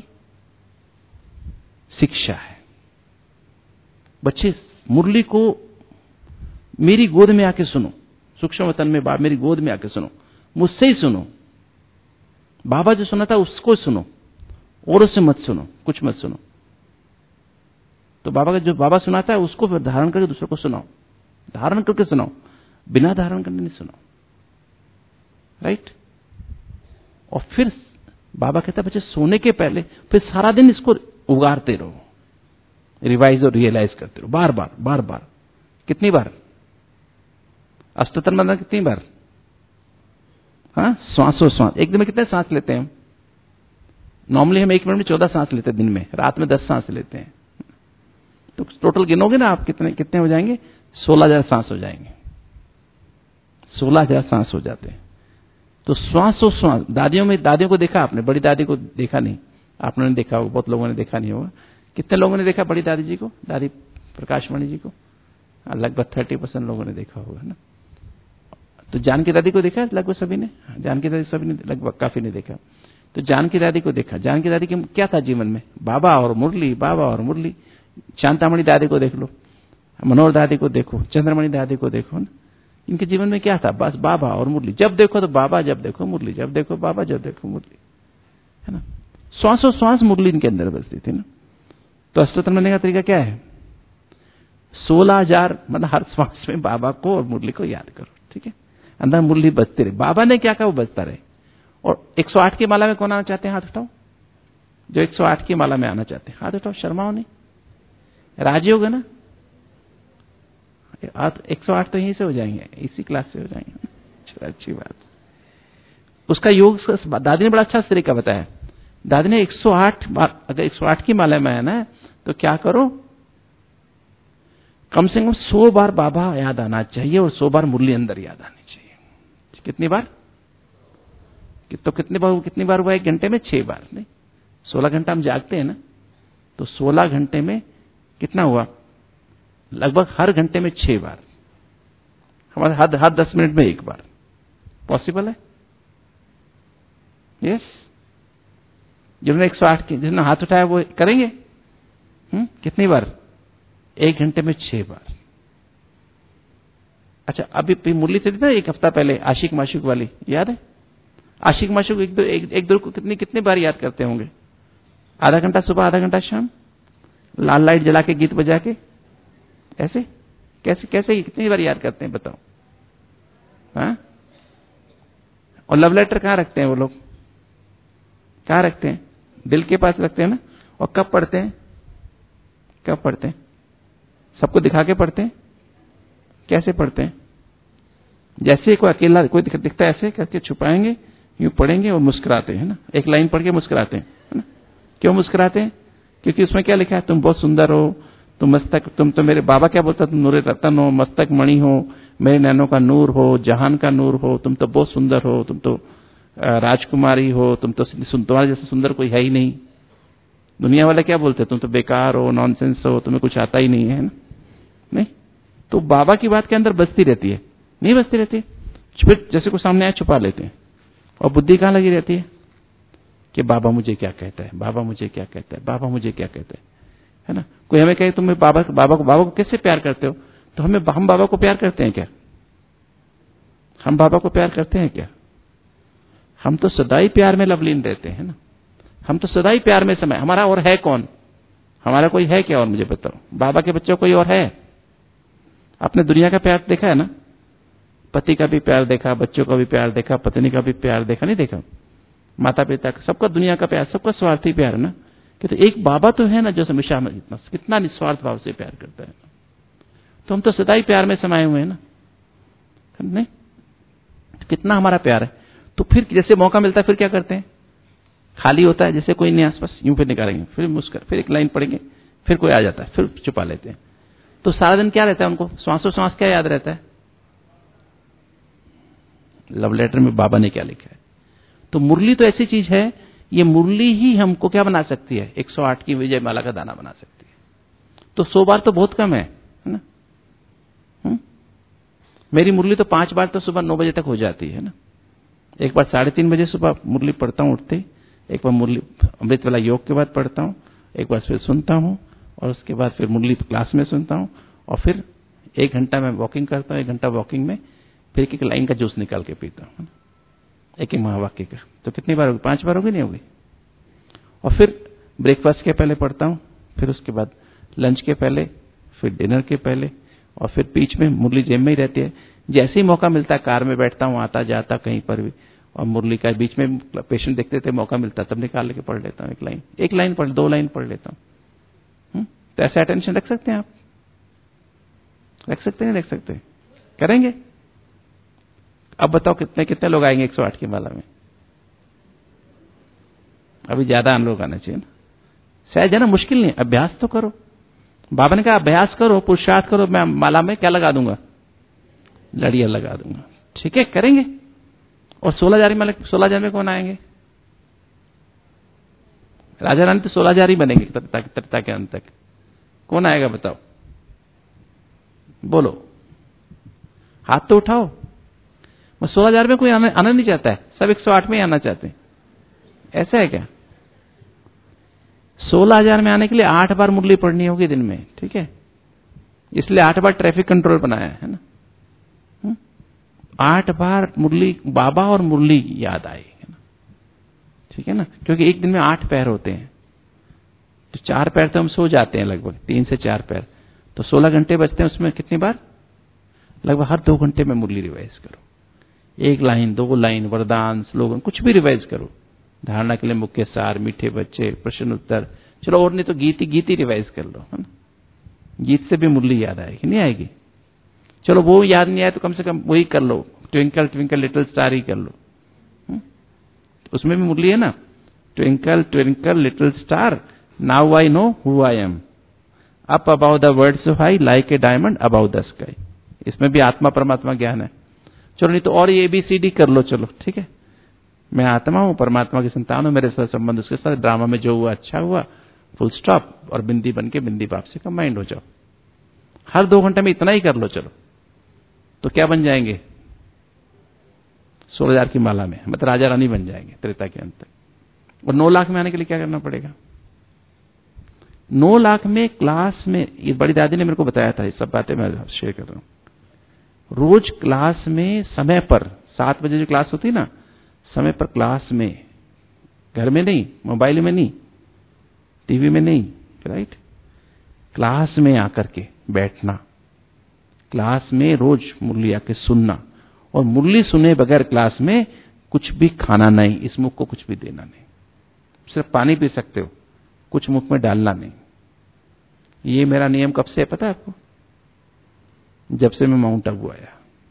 शिक्षा है। बच्चे मुरली को मेरी गोद में आके सुनो, सूक्ष्म वतन में बाबा मेरी गोद में आके सुनो, मुझसे ही सुनो। बाबा जो सुना था उसको सुनो, औरों से मत सुनो, कुछ मत सुनो। तो बाबा का जो बाबा सुनाता है उसको फिर धारण करके दूसरों को सुनाओ, धारण करके सुनाओ, बिना धारण करके नहीं सुनाओ, राइट। और फिर बाबा कहता है बच्चे सोने के पहले फिर सारा दिन इसको उगारते रहो, रिवाइज और रियलाइज करते रहो, बार बार बार बार। कितनी बार? अष्टोत्तर मंत्र कितनी बार? हाँ, श्वासों श्वास। एक दिन में कितने सांस लेते हैं हम? नॉर्मली हम एक मिनट में चौदह सांस लेते हैं दिन में, रात में दस सांस लेते हैं। तो टोटल गिनोगे ना आप, कितने कितने हो जाएंगे? सोलह हजार सांस हो जाएंगे, सोलह हजार सांस हो जाते हैं। तो श्वासों श्वास। दादियों में, दादियों को देखा आपने? बड़ी दादी को देखा नहीं आपने? देखा होगा, बहुत लोगों ने देखा नहीं होगा। कितने लोगों ने देखा बड़ी दादी जी को, दादी प्रकाशमणि जी को? लगभग थर्टी परसेंट लोगों ने देखा होगा ना। तो जानकी दादी को देखा लगभग सभी ने? जानकी दादी सभी ने, लगभग काफी ने देखा। तो जानकी दादी को देखा। जानकी दादी के क्या था जीवन में? बाबा और मुरली, बाबा और मुरली। शांतामणि दादी को देख लो, मनोहर दादी को देखो, चंद्रमणि दादी को देखो ना, इनके जीवन में क्या था? बस बाबा और मुरली। जब देखो तो बाबा, जब देखो मुरली, जब देखो बाबा, जब देखो मुरली, है ना। श्वासों श्वास मुरली इनके अंदर बसती थी ना। तो अष्टोत्तर बनने का तरीका क्या है? सोलह हजार मतलब हर श्वास में बाबा को और मुरली को याद करो, ठीक है। अंदर मुरली बजती रहे। बाबा ने क्या कहा वो बजता रहे। और एक सौ आठ की माला में कौन आना चाहते हैं? हाथ उठाओ। जो एक सौ आठ की माला में आना चाहते हैं हाथ उठाओ, शर्माओ नहीं, राजी होगा ना। एक सौ आठ तो यहीं से हो जाएंगे, इसी क्लास से हो जाएंगे। चलो अच्छी बात। उसका योग दादी ने बड़ा अच्छा तरीका बताया। दादी ने एक सौ आठ बार, अगर एक सौ आठ की माला में आना है तो क्या करो? कम से कम सौ बार बाबा याद आना चाहिए और सौ बार मुरली अंदर याद आनी चाहिए। कितनी बार? तो कितनी बार कितनी बार हुआ? एक घंटे में छह बार। नहीं, सोलह घंटा हम जागते हैं ना, तो सोलह घंटे में कितना हुआ? लगभग हर घंटे में छह बार। हमारे हर हर दस मिनट में एक बार। पॉसिबल है? यस। जिन्होंने एक सौ आठ की, जिन्होंने हाथ उठाया वो करेंगे। हम्म कितनी बार? एक घंटे में छह बार। अच्छा, अभी मुरली थी ना एक हफ्ता पहले, आशिक माशुक वाली, याद है? आशिक माशुक एक दो एक, एक दो को कितनी कितनी बार याद करते होंगे? आधा घंटा सुबह, आधा घंटा शाम, लाल लाइट जला के, गीत बजा के, ऐसे कैसे कैसे कितनी बार याद करते हैं बताओ? हाँ? और लव लेटर कहाँ रखते हैं वो लोग? कहाँ रखते हैं? दिल के पास रखते हैं ना। और कब पढ़ते हैं? कब पढ़ते हैं? सबको दिखा के पढ़ते हैं? कैसे पढ़ते हैं? जैसे कोई अकेला कोई दिखता है ऐसे करके छुपाएंगे, यूं पढ़ेंगे और मुस्कुराते हैं ना। एक लाइन पढ़ के मुस्कुराते हैं, है ना। क्यों मुस्कुराते हैं? क्योंकि उसमें क्या लिखा है? तुम बहुत सुंदर हो, तुम मस्तक, तुम तो मेरे बाबा क्या बोलता, तुम नूरे रतन हो, मस्तक मणि हो, मेरे नैनों का नूर हो, जहान का नूर हो, तुम तो बहुत सुंदर हो, तुम तो राजकुमारी हो, तुम तो तुम्हारे जैसे सुंदर कोई है ही नहीं। दुनिया वाले क्या बोलते हैं? तुम तो बेकार हो, नॉनसेंस हो, तुम्हें कुछ आता ही नहीं है ना। नहीं, तो बाबा की बात के अंदर बसती रहती है, नहीं बसती रहती? फिर जैसे कोई सामने आए छुपा लेते हैं। और बुद्धि कहाँ लगी रहती है? कि बाबा मुझे क्या कहता है, बाबा मुझे क्या कहता है, बाबा मुझे क्या कहता है, है ना। कोई हमें कहे तुम बाबा बाबा को बाबा को कैसे प्यार करते हो? तो हमें हम बाबा को प्यार करते हैं क्या? हम बाबा को प्यार करते हैं क्या? हम तो सदा ही प्यार में लवलीन रहते हैं ना। हम तो सदा ही प्यार में समय। हमारा और है कौन? हमारा कोई है क्या? और मुझे बताओ, बाबा के बच्चों कोई और है? आपने दुनिया का प्यार देखा है ना? पति का भी प्यार देखा, बच्चों का भी प्यार देखा, पत्नी का भी प्यार देखा, नहीं देखा? माता पिता का, सबका दुनिया का प्यार, सबका स्वार्थी प्यार है ना। कि तो एक बाबा तो है ना जो हमेशा इतना कितना निस्वार्थ भाव से प्यार करता है। तो हम तो सदा ही प्यार में समाये हुए हैं ना, नहीं? तो कितना हमारा प्यार है। तो फिर जैसे मौका मिलता है फिर क्या करते हैं? खाली होता है जैसे कोई नहीं आसपास, यूं फिर निकालेंगे, फिर मुस्कुरा, फिर एक लाइन पढ़ेंगे, फिर कोई आ जाता है, फिर छुपा लेते हैं। तो सारा दिन क्या रहता है उनको? श्वासों श्वास क्या याद रहता है? लव लेटर में बाबा ने क्या लिखा है। तो मुरली तो ऐसी चीज है, ये मुरली ही हमको क्या बना सकती है? एक सौ आठ की विजय माला का दाना बना सकती है। तो सौ बार तो बहुत कम है, है ना। हुँ? मेरी मुरली तो पांच बार तो सुबह नौ बजे तक हो जाती है ना। एक बार साढ़े तीन बजे सुबह मुरली पढ़ता हूँ उठते, एक बार मुरली अमृत वाला योग के बाद पढ़ता हूँ, एक बार फिर सुनता हूँ और उसके बाद फिर मुरली क्लास में सुनता हूँ और फिर एक घंटा मैं वॉकिंग करता हूँ, एक घंटा वॉकिंग में फिर एक लाइन का जूस निकाल के पीता हूँ, एक एक महावाक्य का। तो कितनी बार होगी? पांच बार होगी, नहीं होगी? और फिर ब्रेकफास्ट के पहले पढ़ता हूँ, फिर उसके बाद लंच के पहले, फिर डिनर के पहले और फिर बीच में मुरली जेब में ही रहती है। जैसे ही मौका मिलता है कार में बैठता हूँ, आता जाता कहीं पर भी, और मुरली का बीच में पेशेंट देखते थे, मौका मिलता तब निकाल लेके पढ़ लेता हूँ। एक लाइन एक लाइन पढ़ दो लाइन पढ़ लेता हूँ। तो ऐसा अटेंशन रख सकते हैं आप? रख सकते हैं? रख सकते हैं? करेंगे? अब बताओ कितने कितने लोग आएंगे एक सौ आठ की माला में? अभी ज्यादा हम लोग आना चाहिए ना, शायद है ना, मुश्किल नहीं, अभ्यास तो करो। बाबा ने कहा अभ्यास करो, पुरुषार्थ करो, मैं माला में क्या लगा दूंगा? लड़ियां लगा दूंगा। ठीक है, करेंगे। और सोलह जारी माला, सोलह हजार में कौन आएंगे? राजा रानी तो सोलह हजार ही बनेंगे त्रेता के अंत तक। कौन आएगा बताओ? बोलो, हाथ तो उठाओ। मैं सोलह हजार में कोई आना, आना नहीं चाहता है, सब एक सौ आठ में ही आना चाहते हैं। ऐसा है क्या? सोलह हजार में आने के लिए आठ बार मुरली पढ़नी होगी दिन में, ठीक है? इसलिए आठ बार ट्रैफिक कंट्रोल बनाया है ना। हुँ? आठ बार मुरली, बाबा और मुरली याद आए, है ना? ठीक है ना, क्योंकि एक दिन में आठ पैर होते हैं, तो चार पैर तो हम सो जाते हैं लगभग, तीन से चार पैर, तो सोलह घंटे बचते हैं। उसमें कितनी बार? लगभग हर दो घंटे में मुरली रिवाइज करो। एक लाइन, दो लाइन, वरदान, स्लोगन, कुछ भी रिवाइज करो। धारणा के लिए मुख्य सार, मीठे बच्चे, प्रश्न उत्तर, चलो और नहीं तो गीत ही गीत ही रिवाइज कर लो, है ना? गीत से भी मुरली याद आएगी, नहीं आएगी? चलो वो याद नहीं आए तो कम से कम वही कर लो, ट्विंकल ट्विंकल लिटिल स्टार ही कर लो। हुँ? उसमें भी मुरली है ना, twinkle twinkle little star, now I know who I am, up about the world so high, like a diamond about the sky. इसमें भी आत्मा परमात्मा ज्ञान है। चलो नहीं तो और ये बी सी डी कर लो, चलो ठीक है। मैं आत्मा हूं, परमात्मा की संतान हूं, मेरे साथ संबंध उसके साथ, ड्रामा में जो हुआ अच्छा हुआ, फुल स्टॉप, और बिंदी बन के बिंदी बाप से कंबाइंड हो जाओ। हर दो घंटे में इतना ही कर लो, चलो तो क्या बन जाएंगे? सोलह हजार की माला में मतलब राजा रानी बन जाएंगे त्रेता के अंत तक। और नौ लाख में आने के लिए क्या करना पड़ेगा? नौ लाख में क्लास में, ये बड़ी दादी ने मेरे को बताया था, ये सब बातें मैं शेयर कर रहा हूं। रोज क्लास में समय पर, सात बजे जो क्लास होती है ना, समय पर क्लास में, घर में नहीं, मोबाइल में नहीं, टीवी में नहीं, राइट? क्लास में आकर के बैठना, क्लास में रोज मुरली आके सुनना, और मुरली सुने बगैर क्लास में कुछ भी खाना नहीं, इस मुख को कुछ भी देना नहीं, सिर्फ पानी पी सकते हो, कुछ मुख में डालना नहीं। ये मेरा नियम कब से है पता है आपको? जब से मैं माउंट आबू आया।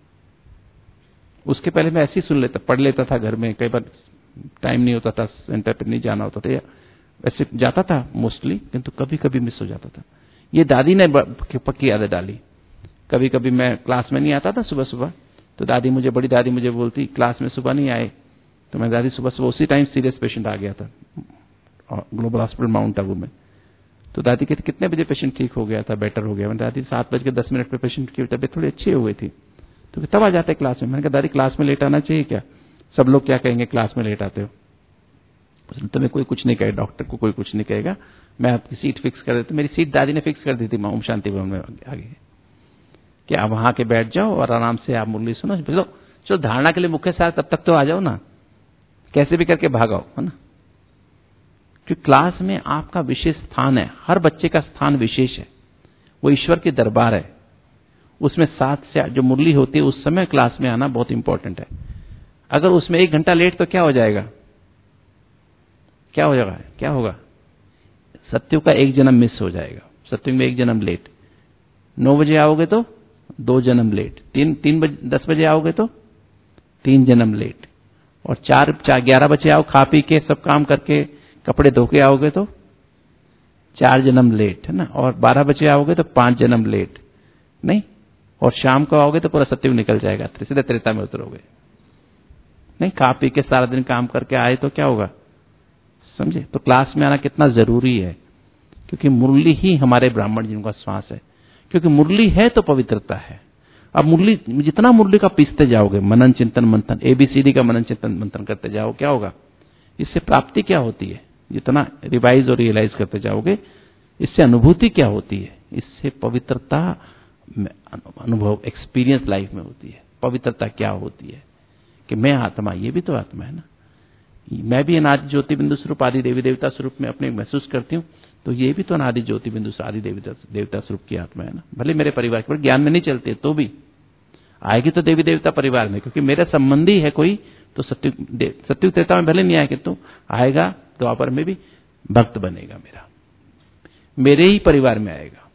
उसके पहले मैं ऐसे ही सुन लेता, पढ़ लेता था घर में, कई बार टाइम नहीं होता था, सेंटर पे नहीं जाना होता था, या वैसे जाता था मोस्टली, किंतु कभी कभी मिस हो जाता था। ये दादी ने पक्की आदत डाली। कभी कभी मैं क्लास में नहीं आता था सुबह सुबह, तो दादी मुझे, बड़ी दादी मुझे बोलती, क्लास में सुबह नहीं आए, तो मैं दादी सुबह सुबह, उसी टाइम सीरियस पेशेंट आ गया था ग्लोबल हॉस्पिटल माउंट आबू में, तो दादी कहती कितने बजे पेशेंट ठीक हो गया था, बेटर हो गया? मैंने दादी सात बज के दस मिनट पे पेशेंट की तबीयत थोड़ी अच्छी हो गई थी, तो तब आ जाते क्लास में। मैंने कहा दादी क्लास में लेट आना चाहिए क्या? सब लोग क्या कहेंगे क्लास में लेट आते हो? तुम्हें कोई कुछ नहीं कहे, डॉक्टर को कोई कुछ नहीं कहेगा, मैं आपकी सीट फिक्स कर देती। मेरी सीट दादी ने फिक्स कर दी थी ओम शांति भवन में आगे, कि आप वहां के बैठ जाओ और आराम से आप मुरली सुनो। चलो चलो धारणा के लिए मुख्य साथ तब तक तो आ जाओ ना, कैसे भी करके भागाओ, है ना? क्योंकि क्लास में आपका विशेष स्थान है, हर बच्चे का स्थान विशेष है, वो ईश्वर के दरबार है। उसमें सात से आठ जो मुरली होती है उस समय क्लास में आना बहुत इंपॉर्टेंट है। अगर उसमें एक घंटा लेट तो क्या हो जाएगा? क्या हो जाएगा? क्या होगा? सत्युग का एक जन्म मिस हो जाएगा। सत्युग में एक जन्म लेट, नौ बजे आओगे तो दो जन्म लेट, तीन तीन बजे दस बजे आओगे तो तीन जन्म लेट, और चार चार ग्यारह बजे आओ खा पी के सब काम करके कपड़े धो के आओगे तो चार जन्म लेट, है ना? और बारह बजे आओगे तो पांच जन्म लेट, नहीं? और शाम को आओगे तो पूरा सत्युग निकल जाएगा, सीधे त्रेता में उतरोगे, नहीं? खा पी के सारा दिन काम करके आए तो क्या होगा? समझे? तो क्लास में आना कितना जरूरी है, क्योंकि मुरली ही हमारे ब्राह्मण जीवन का श्वास है। क्योंकि मुरली है तो पवित्रता है, अब मुरली, जितना मुरली का पीसते जाओगे, मनन चिंतन मंथन, एबीसीडी का मनन चिंतन मंथन करते जाओ, क्या होगा? इससे प्राप्ति क्या होती है? जितना रिवाइज और रियलाइज करते जाओगे, इससे अनुभूति क्या होती है? इससे पवित्रता अनुभव, एक्सपीरियंस लाइफ में होती है। पवित्रता क्या होती है कि मैं आत्मा, ये भी तो आत्मा है ना, मैं भी अनादि ज्योति बिंदु स्वरूप आदि देवी देवता स्वरूप में अपने महसूस करती हूँ, तो ये भी तो अनादि ज्योति बिंदु आदि देवी देवता स्वरूप की आत्मा है ना। भले मेरे परिवार के ज्ञान में नहीं चलते तो भी आएगी तो देवी देवता परिवार में, क्योंकि मेरा संबंधी है कोई, तो सत्युग सत्युग त्रेता में भले नहीं आएगा, तो आएगा द्वापर में भी भक्त बनेगा, मेरा मेरे ही परिवार में आएगा।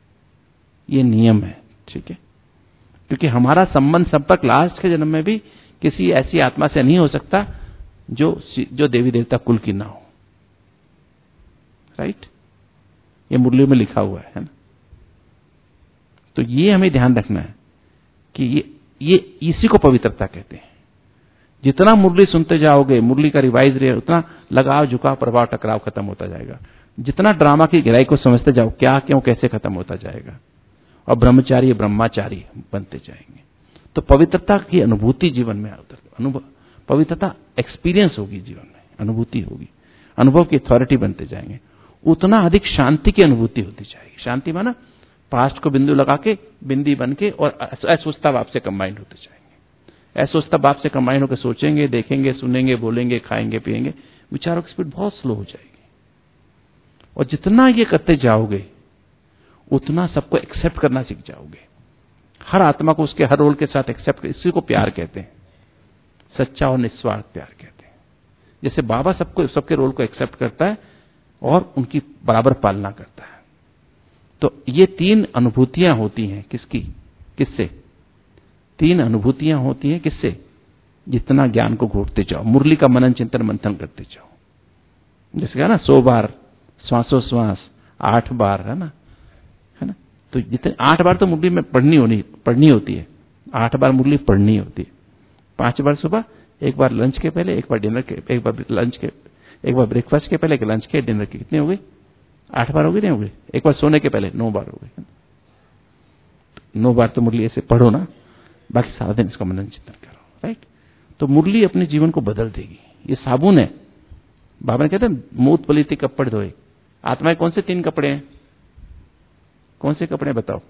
ये नियम है, ठीक है। क्योंकि हमारा संबंध संपर्क लास्ट के जन्म में भी किसी ऐसी आत्मा से नहीं हो सकता जो जो देवी देवता कुल की ना हो, राइट। ये मुरली में लिखा हुआ है ना। तो ये हमें ध्यान रखना है कि ये ये इसी को पवित्रता कहते हैं। जितना मुरली सुनते जाओगे, मुरली का रिवाइज रहे, उतना लगाव झुकाव प्रभाव टकराव खत्म होता जाएगा। जितना ड्रामा की गहराई को समझते जाओ, क्या क्यों कैसे खत्म होता जाएगा, और ब्रह्मचारी ब्रह्माचारी बनते जाएंगे। तो पवित्रता की अनुभूति जीवन में अनुभव, पवित्रता एक्सपीरियंस होगी जीवन में, अनुभूति होगी, अनुभव की अथॉरिटी बनते जाएंगे। उतना अधिक शांति की अनुभूति होती जाएगी। शांति माना पास्ट को बिंदु लगा के बिंदी बन के और असोचता भाव से कंबाइंड होते जाएंगे। असोचता भाव से कंबाइंड होकर सोचेंगे, देखेंगे, सुनेंगे, बोलेंगे, खाएंगे, पिएंगे, विचारों की स्पीड बहुत स्लो हो जाएगी। और जितना ये करते जाओगे उतना सबको एक्सेप्ट करना सीख जाओगे। हर आत्मा को उसके हर रोल के साथ एक्सेप्ट, इसी को प्यार कहते हैं, सच्चा और निस्वार्थ प्यार कहते हैं। जैसे बाबा सबको, सबके रोल को एक्सेप्ट करता है और उनकी बराबर पालना करता है। तो ये तीन अनुभूतियां होती हैं किसकी, किससे? तीन अनुभूतियां होती हैं किससे? जितना ज्ञान को घोटते जाओ, मुरली का मनन चिंतन मंथन करते जाओ। जैसे कहा ना, सौ बार श्वासों श्वास, आठ बार, है ना, है ना। तो जितने आठ बार तो मुरली में पढ़नी होनी पढ़नी होती है, आठ बार मुरली पढ़नी होती है। पांच बार सुबह, एक बार लंच के पहले, एक बार डिनर के, एक बार लंच के, एक बार ब्रेकफास्ट के पहले, एक लंच के, डिनर के। कितनी हो गई? आठ बार हो गई, नहीं हो गई? एक बार सोने के पहले, नौ बार हो गई। नौ बार तो मुरली ऐसे पढ़ो ना, बाकी सारा दिन इसका मनन चिंतन करो, राइट। तो मुरली अपने जीवन को बदल देगी। ये साबुन है। बाबा ने कहते हैं मूत पलीती कपड़े धोए। आत्मा के कौन से तीन कपड़े हैं? कौन से कपड़े बताओ?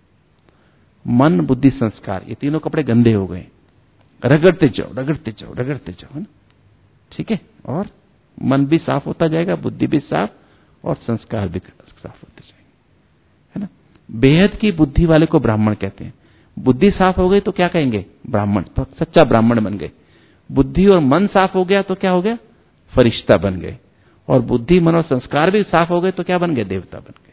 मन, बुद्धि, संस्कार। ये तीनों कपड़े गंदे हो गए, रगड़ते जाओ, रगड़ते जाओ, रगड़ते जाओ, है ना, ठीक है। और मन भी साफ होता जाएगा, बुद्धि भी साफ, और संस्कार भी साफ होते जाएंगे, है ना। बेहद की बुद्धि वाले को ब्राह्मण कहते हैं। बुद्धि साफ हो गई तो क्या कहेंगे? ब्राह्मण, तो सच्चा ब्राह्मण बन गए। बुद्धि और मन साफ हो गया तो क्या हो गया? फरिश्ता बन गए। और बुद्धि, मन और संस्कार भी साफ हो गए तो क्या बन गए? देवता बन गए।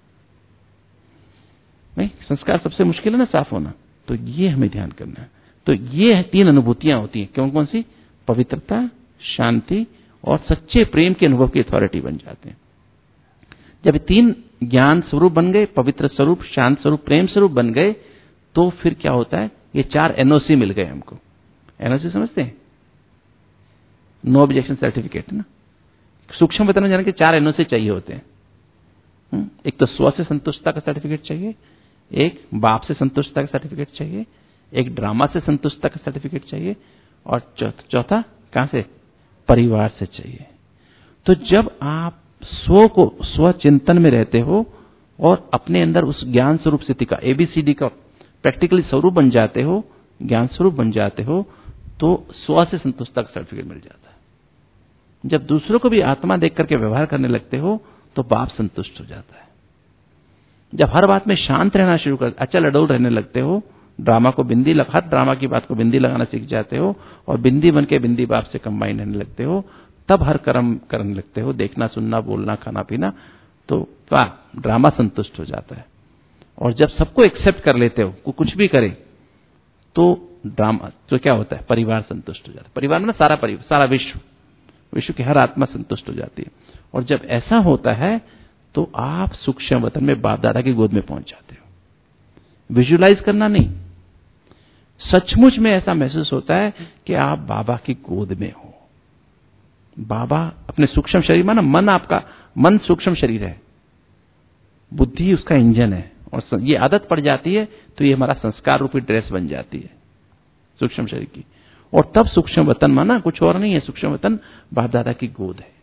नहीं, संस्कार सबसे मुश्किल है ना साफ होना। तो ये हमें ध्यान करना है। तो ये तीन अनुभूतियां होती हैं। कौन कौन सी? पवित्रता, शांति और सच्चे प्रेम के अनुभव की अथॉरिटी बन जाते हैं। जब तीन ज्ञान स्वरूप बन गए, पवित्र स्वरूप, शांत स्वरूप, प्रेम स्वरूप बन गए, तो फिर क्या होता है? ये चार एनओसी मिल गए हमको। एनओसी समझते हैं? नो ऑब्जेक्शन सर्टिफिकेट, ना। सूक्ष्म वेतन में जाने के चार एनओसी चाहिए होते हैं। एक तो स्व से संतुष्टता का सर्टिफिकेट चाहिए, एक बाप से संतुष्टता का सर्टिफिकेट चाहिए, एक ड्रामा से संतुष्टता का सर्टिफिकेट चाहिए, और चौथा कहां से? परिवार से चाहिए। तो जब आप स्व को, स्व चिंतन में रहते हो और अपने अंदर उस ज्ञान स्वरूप स्थिति का, एबीसीडी का प्रैक्टिकली स्वरूप बन जाते हो, ज्ञान स्वरूप बन जाते हो, तो स्व से संतुष्टता का सर्टिफिकेट मिल जाता है। जब दूसरों को भी आत्मा देख करके व्यवहार करने लगते हो तो बाप संतुष्ट हो जाता है। जब हर बात में शांत रहना शुरू कर, अचल अडोल रहने लगते हो, ड्रामा को बिंदी लगा, हर ड्रामा की बात को बिंदी लगाना सीख जाते हो और बिंदी बन के बिंदी बाप से कंबाइन रहने लगते हो, तब हर कर्म करने लगते हो, देखना, सुनना, बोलना, खाना पीना, तो क्या ड्रामा संतुष्ट हो जाता है। और जब सबको एक्सेप्ट कर लेते हो, को कुछ भी करे, तो ड्रामा तो क्या होता है? परिवार संतुष्ट हो जाता है। परिवार में सारा परिवार, सारा विश्व, विश्व की हर आत्मा संतुष्ट हो जाती है। और जब ऐसा होता है तो आप सूक्ष्म वतन में बाप दादा की गोद में पहुंच जाते हो। विजुलाइज करना नहीं, सचमुच में ऐसा महसूस होता है कि आप बाबा की गोद में हो। बाबा अपने सूक्ष्म शरीर में ना, मन आपका, मन सूक्ष्म शरीर है, बुद्धि उसका इंजन है और ये आदत पड़ जाती है तो ये हमारा संस्कार रूपी ड्रेस बन जाती है सूक्ष्म शरीर की। और तब सूक्ष्म वतन माना कुछ और नहीं है, सूक्ष्म वतन बाप दादा की गोद है।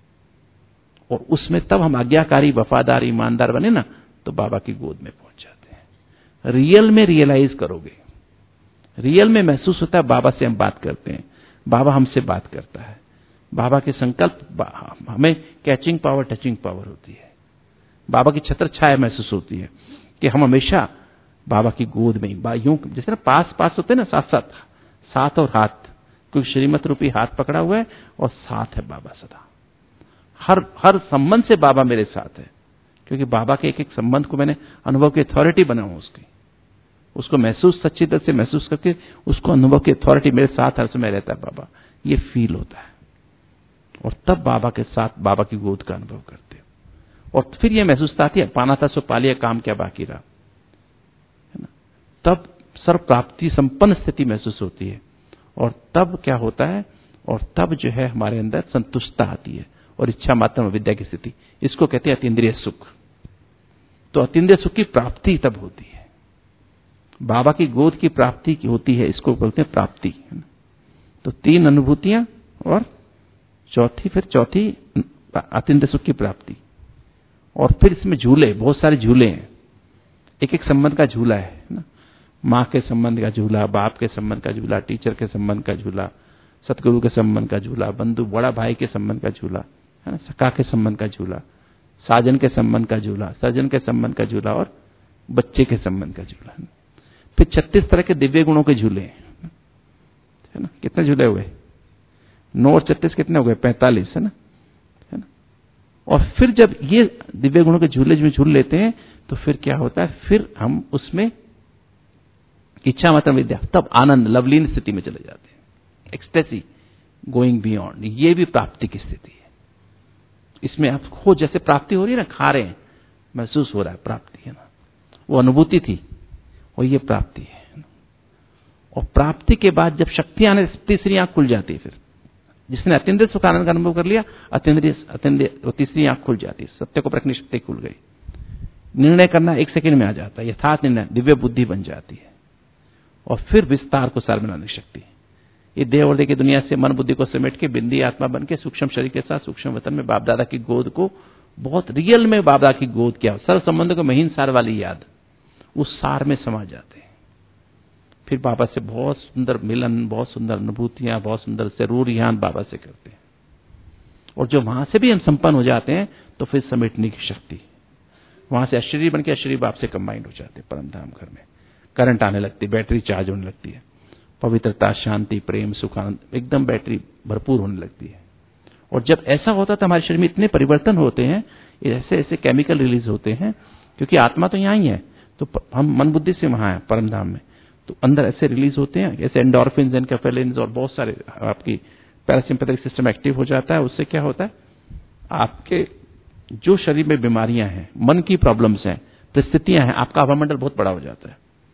और उसमें तब हम आज्ञाकारी, वफादार, ईमानदार बने ना तो बाबा की गोद में पहुंच जाते हैं। रियल में रियलाइज करोगे, रियल में महसूस होता है बाबा से हम बात करते हैं, बाबा हमसे बात करता है, बाबा के संकल्प हमें कैचिंग पावर, टचिंग पावर होती है, बाबा की छत्र छाया महसूस होती है कि हम हमेशा बाबा की गोद में यूं जैसे ना पास पास होते हैं ना, साथ साथ साथ और हाथ, क्योंकि श्रीमत रूपी हाथ पकड़ा हुआ है और साथ है बाबा सदा। हर हर संबंध से बाबा मेरे साथ है, क्योंकि बाबा के एक एक संबंध को मैंने अनुभव की अथॉरिटी बना हूं उसकी, उसको महसूस सच्ची तरह से महसूस करके उसको अनुभव की अथॉरिटी मेरे साथ हर समय रहता है बाबा, ये फील होता है। और तब बाबा के साथ बाबा की गोद का अनुभव करते हो और फिर ये महसूस आती है पाना था सो पा लिया, काम क्या बाकी रहा, है ना। तब सर्व प्राप्ति संपन्न स्थिति महसूस होती है और तब क्या होता है, और तब जो है हमारे अंदर संतुष्टता आती है और इच्छा मात्र विद्या की स्थिति, इसको कहते हैं अतीन्द्रिय सुख। तो अतीन्द्रिय सुख की प्राप्ति तब होती है, बाबा की गोद की प्राप्ति की होती है, इसको बोलते हैं प्राप्ति, है ना। तो तीन अनुभूतियां और चौथी, फिर चौथी अतीन्द्रिय सुख की प्राप्ति। और फिर इसमें झूले, बहुत सारे झूले हैं, एक एक संबंध का झूला है ना, माँ के संबंध का झूला, बाप के संबंध का झूला, टीचर के संबंध का झूला, सतगुरु के संबंध का झूला, बंधु बड़ा भाई के संबंध का झूला, है ना, सखा के संबंध का झूला, साजन के संबंध का झूला, सर्जन के संबंध का झूला और बच्चे के संबंध का झूला। फिर छत्तीस तरह के दिव्य गुणों के झूले हैं, है ना। कितने झूले हुए? नौ और छत्तीस कितने हो गए? पैंतालीस, है ना, है ना। और फिर जब ये दिव्य गुणों के झूले में झूल लेते हैं तो फिर क्या होता है, फिर हम उसमें इच्छा मात्र विद्या, तब आनंद लवलीन स्थिति में चले जाते हैं, एक्सटेसी, गोइंग बियॉन्ड। ये भी प्राप्ति की स्थिति है। इसमें आप खो जैसे प्राप्ति हो रही है ना, खा रहे हैं, महसूस हो रहा है प्राप्ति, है ना, वो अनुभूति थी और ये प्राप्ति है ना? और प्राप्ति के बाद जब शक्तियां आने, तीसरी आंख खुल जाती है। फिर जिसने अतीन्द्रिय सुख आनंद का अनुभव कर लिया, अतीन्द्रिय अतीन्द्रिय तीसरी आंख खुल जाती है, सत्य को परखने की शक्ति खुल गई, निर्णय करना एक सेकंड में आ जाता है, यथार्थ निर्णय, दिव्य बुद्धि बन जाती है। और फिर विस्तार को सार बनाने की शक्ति, ये देह और देह की दुनिया से मन बुद्धि को समेट के बिंदी आत्मा बन के सूक्ष्म शरीर के साथ सूक्ष्म वतन में बाप दादा की गोद को, बहुत रियल में बाप दादा की गोद, क्या सर्व संबंधों को महीन सार वाली याद, उस सार में समा जाते हैं। फिर बाबा से बहुत सुंदर मिलन, बहुत सुंदर अनुभूतियां, बहुत सुंदर जरूर यान बाबा से करते हैं। और जो वहां से भी हम संपन्न हो जाते हैं तो फिर समेटने की शक्ति, वहां से अशरीर बन के अशरीर बाप से कंबाइंड हो जाते हैं। परम धाम घर में करंट आने लगती है, बैटरी चार्ज होने लगती है, पवित्रता, शांति, प्रेम, सुख, आनंद, एकदम बैटरी भरपूर होने लगती है। और जब ऐसा होता है तो हमारे शरीर में इतने परिवर्तन होते हैं, ऐसे ऐसे केमिकल रिलीज होते हैं, क्योंकि आत्मा तो यहाँ ही है, तो हम मन बुद्धि से वहां है परम धाम में, तो अंदर ऐसे रिलीज होते हैं, जैसे एंडोर्फिन्स, एनकेफेलिन्स और बहुत सारे, आपकी पैरासिम्पैथिक सिस्टम एक्टिव हो जाता है। उससे क्या होता है, आपके जो शरीर में बीमारियां हैं, मन की प्रॉब्लम्स हैं, परिस्थितियां हैं, आपका हवामंडल बहुत बड़ा हो जाता है।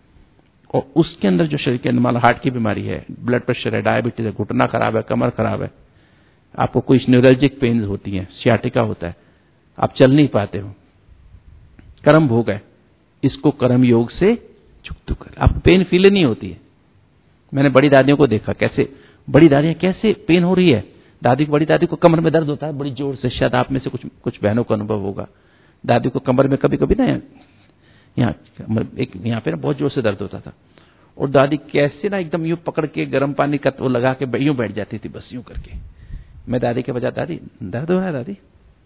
और उसके अंदर जो शरीर के अंदर, मान लो हार्ट की बीमारी है, ब्लड प्रेशर है, डायबिटीज है, घुटना खराब है, कमर खराब है, आपको कोई न्यूरल्जिक पेन्स होती हैं, सियाटिका होता है, आप चल नहीं पाते हो, कर्म भोग है, इसको कर्म योग से चुक्त कर, आपको पेन फील नहीं होती है। मैंने बड़ी दादियों को देखा, कैसे बड़ी दादियां कैसे पेन हो रही है, दादी को, बड़ी दादी को कमर में दर्द होता है बड़ी जोर से, शायद आप में से कुछ कुछ बहनों को अनुभव होगा, दादी को कमर में कभी कभी ना यहाँ एक यहाँ पे ना बहुत जोर से दर्द होता था, और दादी कैसे ना एकदम यूं पकड़ के गर्म पानी का वो लगा के यूं बैठ जाती थी, बस यूं करके। मैं दादी के बजा, दादी दर्द हो रहा है? दादी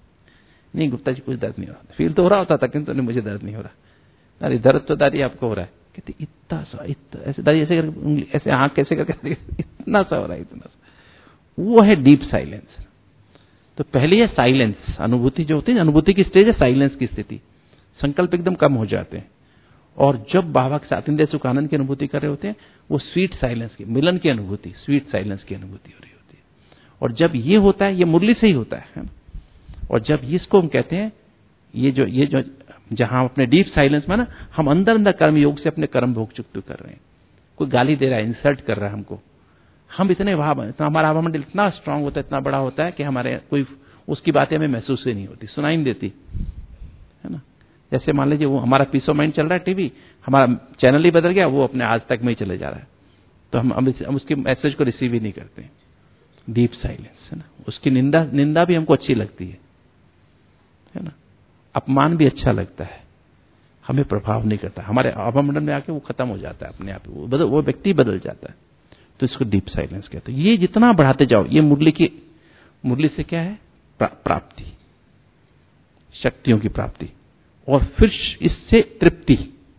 नहीं गुप्ता जी कुछ दर्द नहीं हो रहा, फील तो हो रहा होता था किंतु नहीं, मुझे दर्द नहीं हो रहा। दादी दर्द तो दादी आपको हो रहा है, कहती इतना सा, इतना ऐसे, दादी ऐसे करके ऐसे आंख कैसे करके, इतना सा हो रहा है, इतना सा। वो है डीप साइलेंस। तो पहले है साइलेंस, अनुभूति जो होती है, अनुभूति की स्टेज है साइलेंस की स्थिति, संकल्प एकदम कम हो जाते हैं। और जब बाबा के साथ इंद्रिय सुख आनंद की अनुभूति कर रहे होते हैं, वो स्वीट साइलेंस की, मिलन की अनुभूति, स्वीट साइलेंस की अनुभूति हो रही होती है। और जब ये होता है, ये मुरली से ही होता है, और जब इसको हम कहते हैं, ये जो ये जो जहां अपने डीप साइलेंस में ना, हम अंदर अंदर कर्म योग से अपने कर्म भोग चुक्त कर रहे हैं। कोई गाली दे रहा है, इंसल्ट कर रहा है हमको, हम इतने वहां, इतना हमारा हवामंडल इतना स्ट्रांग होता है, इतना बड़ा होता है कि हमारे कोई उसकी बातें हमें महसूस ही नहीं होती, सुनाई नहीं देती, है ना। जैसे मान लीजिए वो हमारा पीस ऑफ माइंड चल रहा है टीवी, हमारा चैनल ही बदल गया, वो अपने आज तक में ही चले जा रहा है, तो हम हम उसके मैसेज को रिसीव ही नहीं करते। डीप साइलेंस है ना, उसकी निंदा निंदा भी हमको अच्छी लगती है है ना, अपमान भी अच्छा लगता है, हमें प्रभाव नहीं करता, हमारे आभामंडल में आके वो खत्म हो जाता है अपने आप, वो बदल, वो व्यक्ति बदल जाता है। तो इसको डीप साइलेंस कहते हैं। ये जितना बढ़ाते जाओ, ये मुरली की मुरली से क्या है, प्रा, प्राप्ति, शक्तियों की प्राप्ति, और फिर इससे तृप्ति।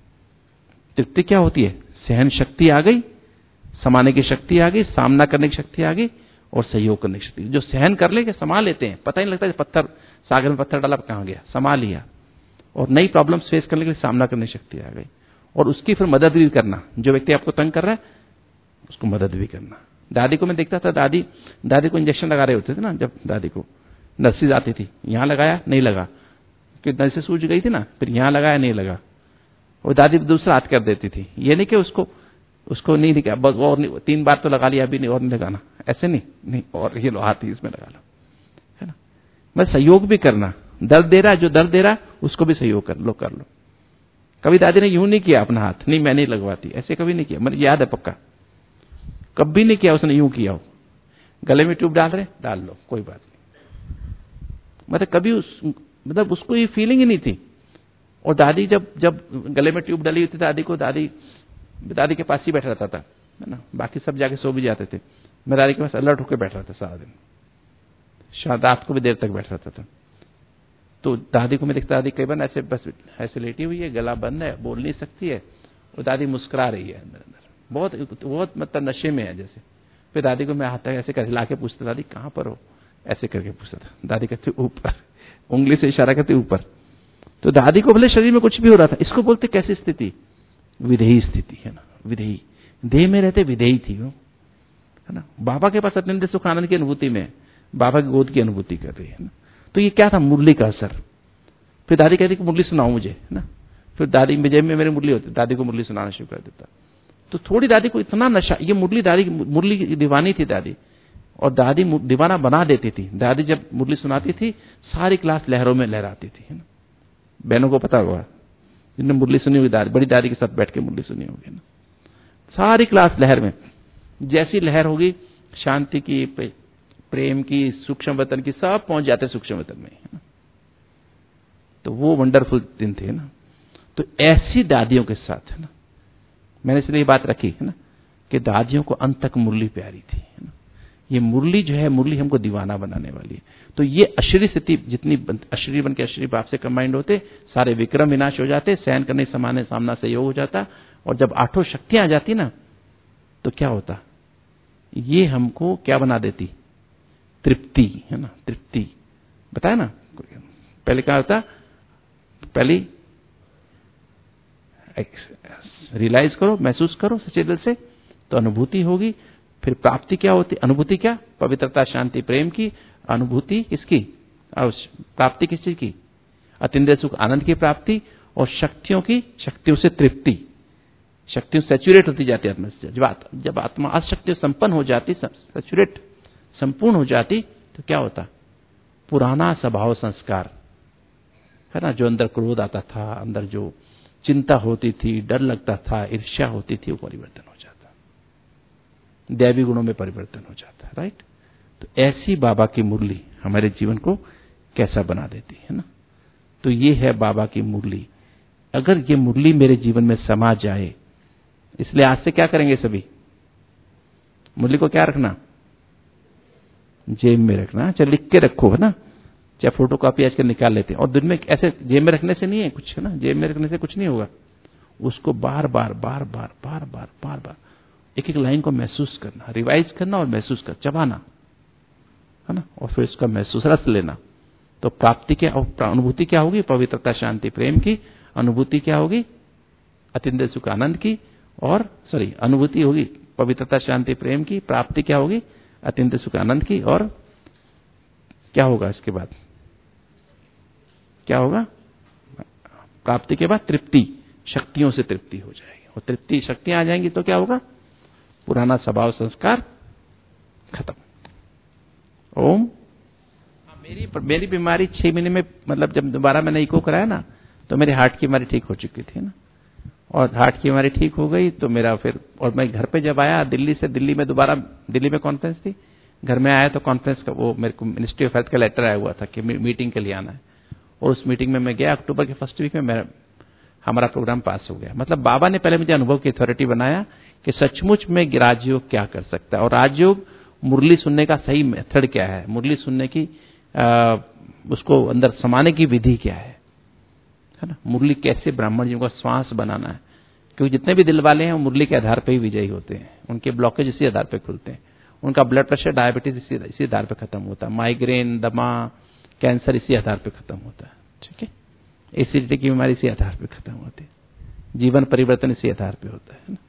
तृप्ति क्या होती है, सहन शक्ति आ गई, समाने की शक्ति आ गई, सामना करने की शक्ति आ गई, और सहयोग करने की शक्ति। जो सहन कर ले, समा लेते हैं, पता ही नहीं लगता पत्थर सागर में पत्थर डाला कहां गया, समा लिया, और नई प्रॉब्लम्स फेस करने के लिए सामना करने की शक्ति आ गई, और उसकी फिर मदद भी करना। जो व्यक्ति आपको तंग कर रहा है उसको मदद भी करना। दादी को मैं देखता था, दादी दादी को इंजेक्शन लगा रहे होते थे ना, जब दादी को नर्सिस आती थी, यहां लगाया नहीं लगा, क्योंकि नर्सिस सूझ गई थी ना, फिर यहां लगाया नहीं लगा, और दादी दूसरा हाथ कर देती थी। ये नहीं कि उसको उसको नहीं दिखा, बस और नहीं, तीन बार तो लगा लिया, अभी नहीं और नहीं लगाना, ऐसे नहीं नहीं और ये लो हाथ ही इसमें लगा लो, है ना। बस सहयोग भी करना, दर्द दे रहा है, जो दर्द दे रहा है उसको भी सहयोग कर लो कर लो। कभी दादी ने यूं नहीं किया अपना हाथ, नहीं मैं नहीं लगवाती, ऐसे कभी नहीं किया, मुझे याद है पक्का, कभी नहीं किया उसने यूं किया हो। गले में ट्यूब डाल रहे, डाल लो, कोई बात नहीं, मतलब कभी उस मतलब उसको ये फीलिंग ही नहीं थी। और दादी जब जब गले में ट्यूब डली हुई थी दादी को, दादी दादी के पास ही बैठ रहता था, है ना, बाकी सब जाके सो भी जाते थे, मैं दादी के पास अलर्ट होकर बैठ रहा था सारा दिन, शायद रात को भी देर तक बैठ रहता था। तो दादी को मैं देखता, दादी कई बार ऐसे बस ऐसे लेटी हुई है, गला बंद है, बोल नहीं सकती है, और दादी मुस्कुरा रही है अंदर अंदर, बहुत बहुत मतलब नशे में है जैसे। फिर दादी को मैं हाथ ऐसे कर हिला के पूछता, दादी कहाँ पर हो, ऐसे करके पूछता था। दादी कहती ऊपर, उंगली से इशारा करती ऊपर। तो दादी को भले शरीर में कुछ भी हो रहा था, इसको बोलते कैसी स्थिति, विधेयी स्थिति, है ना, विधेयी, देह में रहते विधेयी थी वो, है ना। बाबा के पास अत्यंत सुख आनंद की अनुभूति में, बाबा की गोद की अनुभूति कर रही है ना। तो ये क्या था, मुरली का असर। फिर दादी कहती कि मुरली सुनाओ मुझे, है ना। फिर दादी जेब में मेरी मुरली होती, दादी को मुरली सुनाना शुरू कर देता। तो थोड़ी दादी को इतना नशा, ये मुरली दादी मुरली की दीवानी थी दादी, और दादी दीवाना बना देती थी। दादी जब मुरली सुनाती थी सारी क्लास लहरों में लहराती थी, है ना। बहनों को पता होगा जिनने मुरली सुनी हुई, दादी बड़ी दादी के साथ बैठ के मुरली सुनी होगी ना, सारी क्लास लहर में, जैसी लहर होगी शांति की, प्रेम की, सूक्ष्म वतन की, सब पहुंच जाते सूक्ष्म वतन में, है ना। तो वो वंडरफुल दिन थे ना। तो ऐसी दादियों के साथ, है ना, मैंने इसलिए बात रखी, है ना, कि दादियों को अंत तक मुरली प्यारी थी, है ना। ये मुरली जो है, मुरली हमको दीवाना बनाने वाली है। तो ये अशरी स्थिति, जितनी अशरी बन के अशरी बाप से कंबाइंड होते, सारे विक्रम विनाश हो जाते, सहन करने समाने सामना सहयोग हो जाता, और जब आठों शक्तियां आ जाती ना, तो क्या होता, ये हमको क्या बना देती, तृप्ति, है ना, तृप्ति बताया ना। पहले क्या होता, पहले रियलाइज करो, महसूस करो सच्चे दिल से, तो अनुभूति होगी। फिर प्राप्ति क्या होती, अनुभूति क्या, पवित्रता, शांति, प्रेम की अनुभूति, किसकी, प्राप्ति किस चीज की, अतीन्द्रिय सुख आनंद की प्राप्ति, और शक्तियों की, शक्तियों से तृप्ति, शक्तियों सैचुरेट होती जाती है आत्मा से। जब जब आत्मा अशक्ति संपन्न हो जाती, सैचुरेट संपूर्ण हो जाती, तो क्या होता, पुराना स्वभाव संस्कार, है ना, जो अंदर क्रोध आता था, अंदर जो चिंता होती थी, डर लगता था, ईर्ष्या होती थी, वो परिवर्तन हो जाता, दैवी गुणों में परिवर्तन हो जाता, राइट। तो ऐसी बाबा की मुरली हमारे जीवन को कैसा बना देती है ना। तो ये है बाबा की मुरली। अगर ये मुरली मेरे जीवन में समा जाए, इसलिए आज से क्या करेंगे सभी, मुरली को क्या रखना, जेब में रखना, चाहे लिख के रखो, है ना, चाहे फोटो कॉपी आजकल निकाल लेते हैं। और दिन में ऐसे जेब में रखने से नहीं है कुछ, है ना, जेब में रखने से कुछ नहीं होगा, उसको बार बार बार बार बार बार बार बार एक एक लाइन को महसूस करना, रिवाइज करना और महसूस कर, चबाना, है ना, और फिर उसका महसूस रस लेना। तो प्राप्ति क्या, अनुभूति क्या होगी, पवित्रता, शांति, प्रेम की अनुभूति क्या होगी, अतीन्द्रिय सुख आनंद की, और सॉरी अनुभूति होगी पवित्रता, शांति, प्रेम की, प्राप्ति क्या होगी, अतीन्द्रिय सुख आनंद की, और क्या होगा इसके बाद, क्या होगा, प्राप्ति के बाद तृप्ति, शक्तियों से तृप्ति हो जाएगी, और तृप्ति शक्तियां आ जाएंगी तो क्या होगा, पुराना स्वभाव संस्कार खत्म। ओम। मेरी मेरी बीमारी छह महीने में, मतलब जब दोबारा मैंने इको कराया ना, तो मेरे हार्ट की बीमारी ठीक हो चुकी थी ना, और हार्ट की बीमारी ठीक हो गई तो मेरा फिर, और मैं घर पे जब आया दिल्ली से, दिल्ली में दोबारा, दिल्ली में कॉन्फ्रेंस थी, घर में आया तो कॉन्फ्रेंस का वो मेरे को मिनिस्ट्री ऑफ हेल्थ का लेटर आया हुआ था कि मीटिंग के लिए आना है, और उस मीटिंग में मैं गया। अक्टूबर के फर्स्ट वीक में मेरा हमारा प्रोग्राम पास हो गया। मतलब बाबा ने पहले मुझे अनुभव की अथॉरिटी बनाया कि सचमुच में राजयोग क्या कर सकता है, और राजयोग मुरली सुनने का सही मेथड क्या है, मुरली सुनने की आ, उसको अंदर समाने की विधि क्या है, है ना, मुरली कैसे ब्राह्मण जी का श्वास बनाना है, क्योंकि जितने भी दिल वाले हैं वो मुरली के आधार पर ही विजयी होते हैं, उनके ब्लॉकेज इसी आधार पर खुलते हैं, उनका ब्लड प्रेशर डायबिटीज इसी इसी आधार पर खत्म होता है, माइग्रेन दमा कैंसर इसी आधार पर खत्म होता है, ठीक है, एसिडिटी की बीमारी इसी आधार पर खत्म होती है, जीवन परिवर्तन इसी आधार पर होता है ना।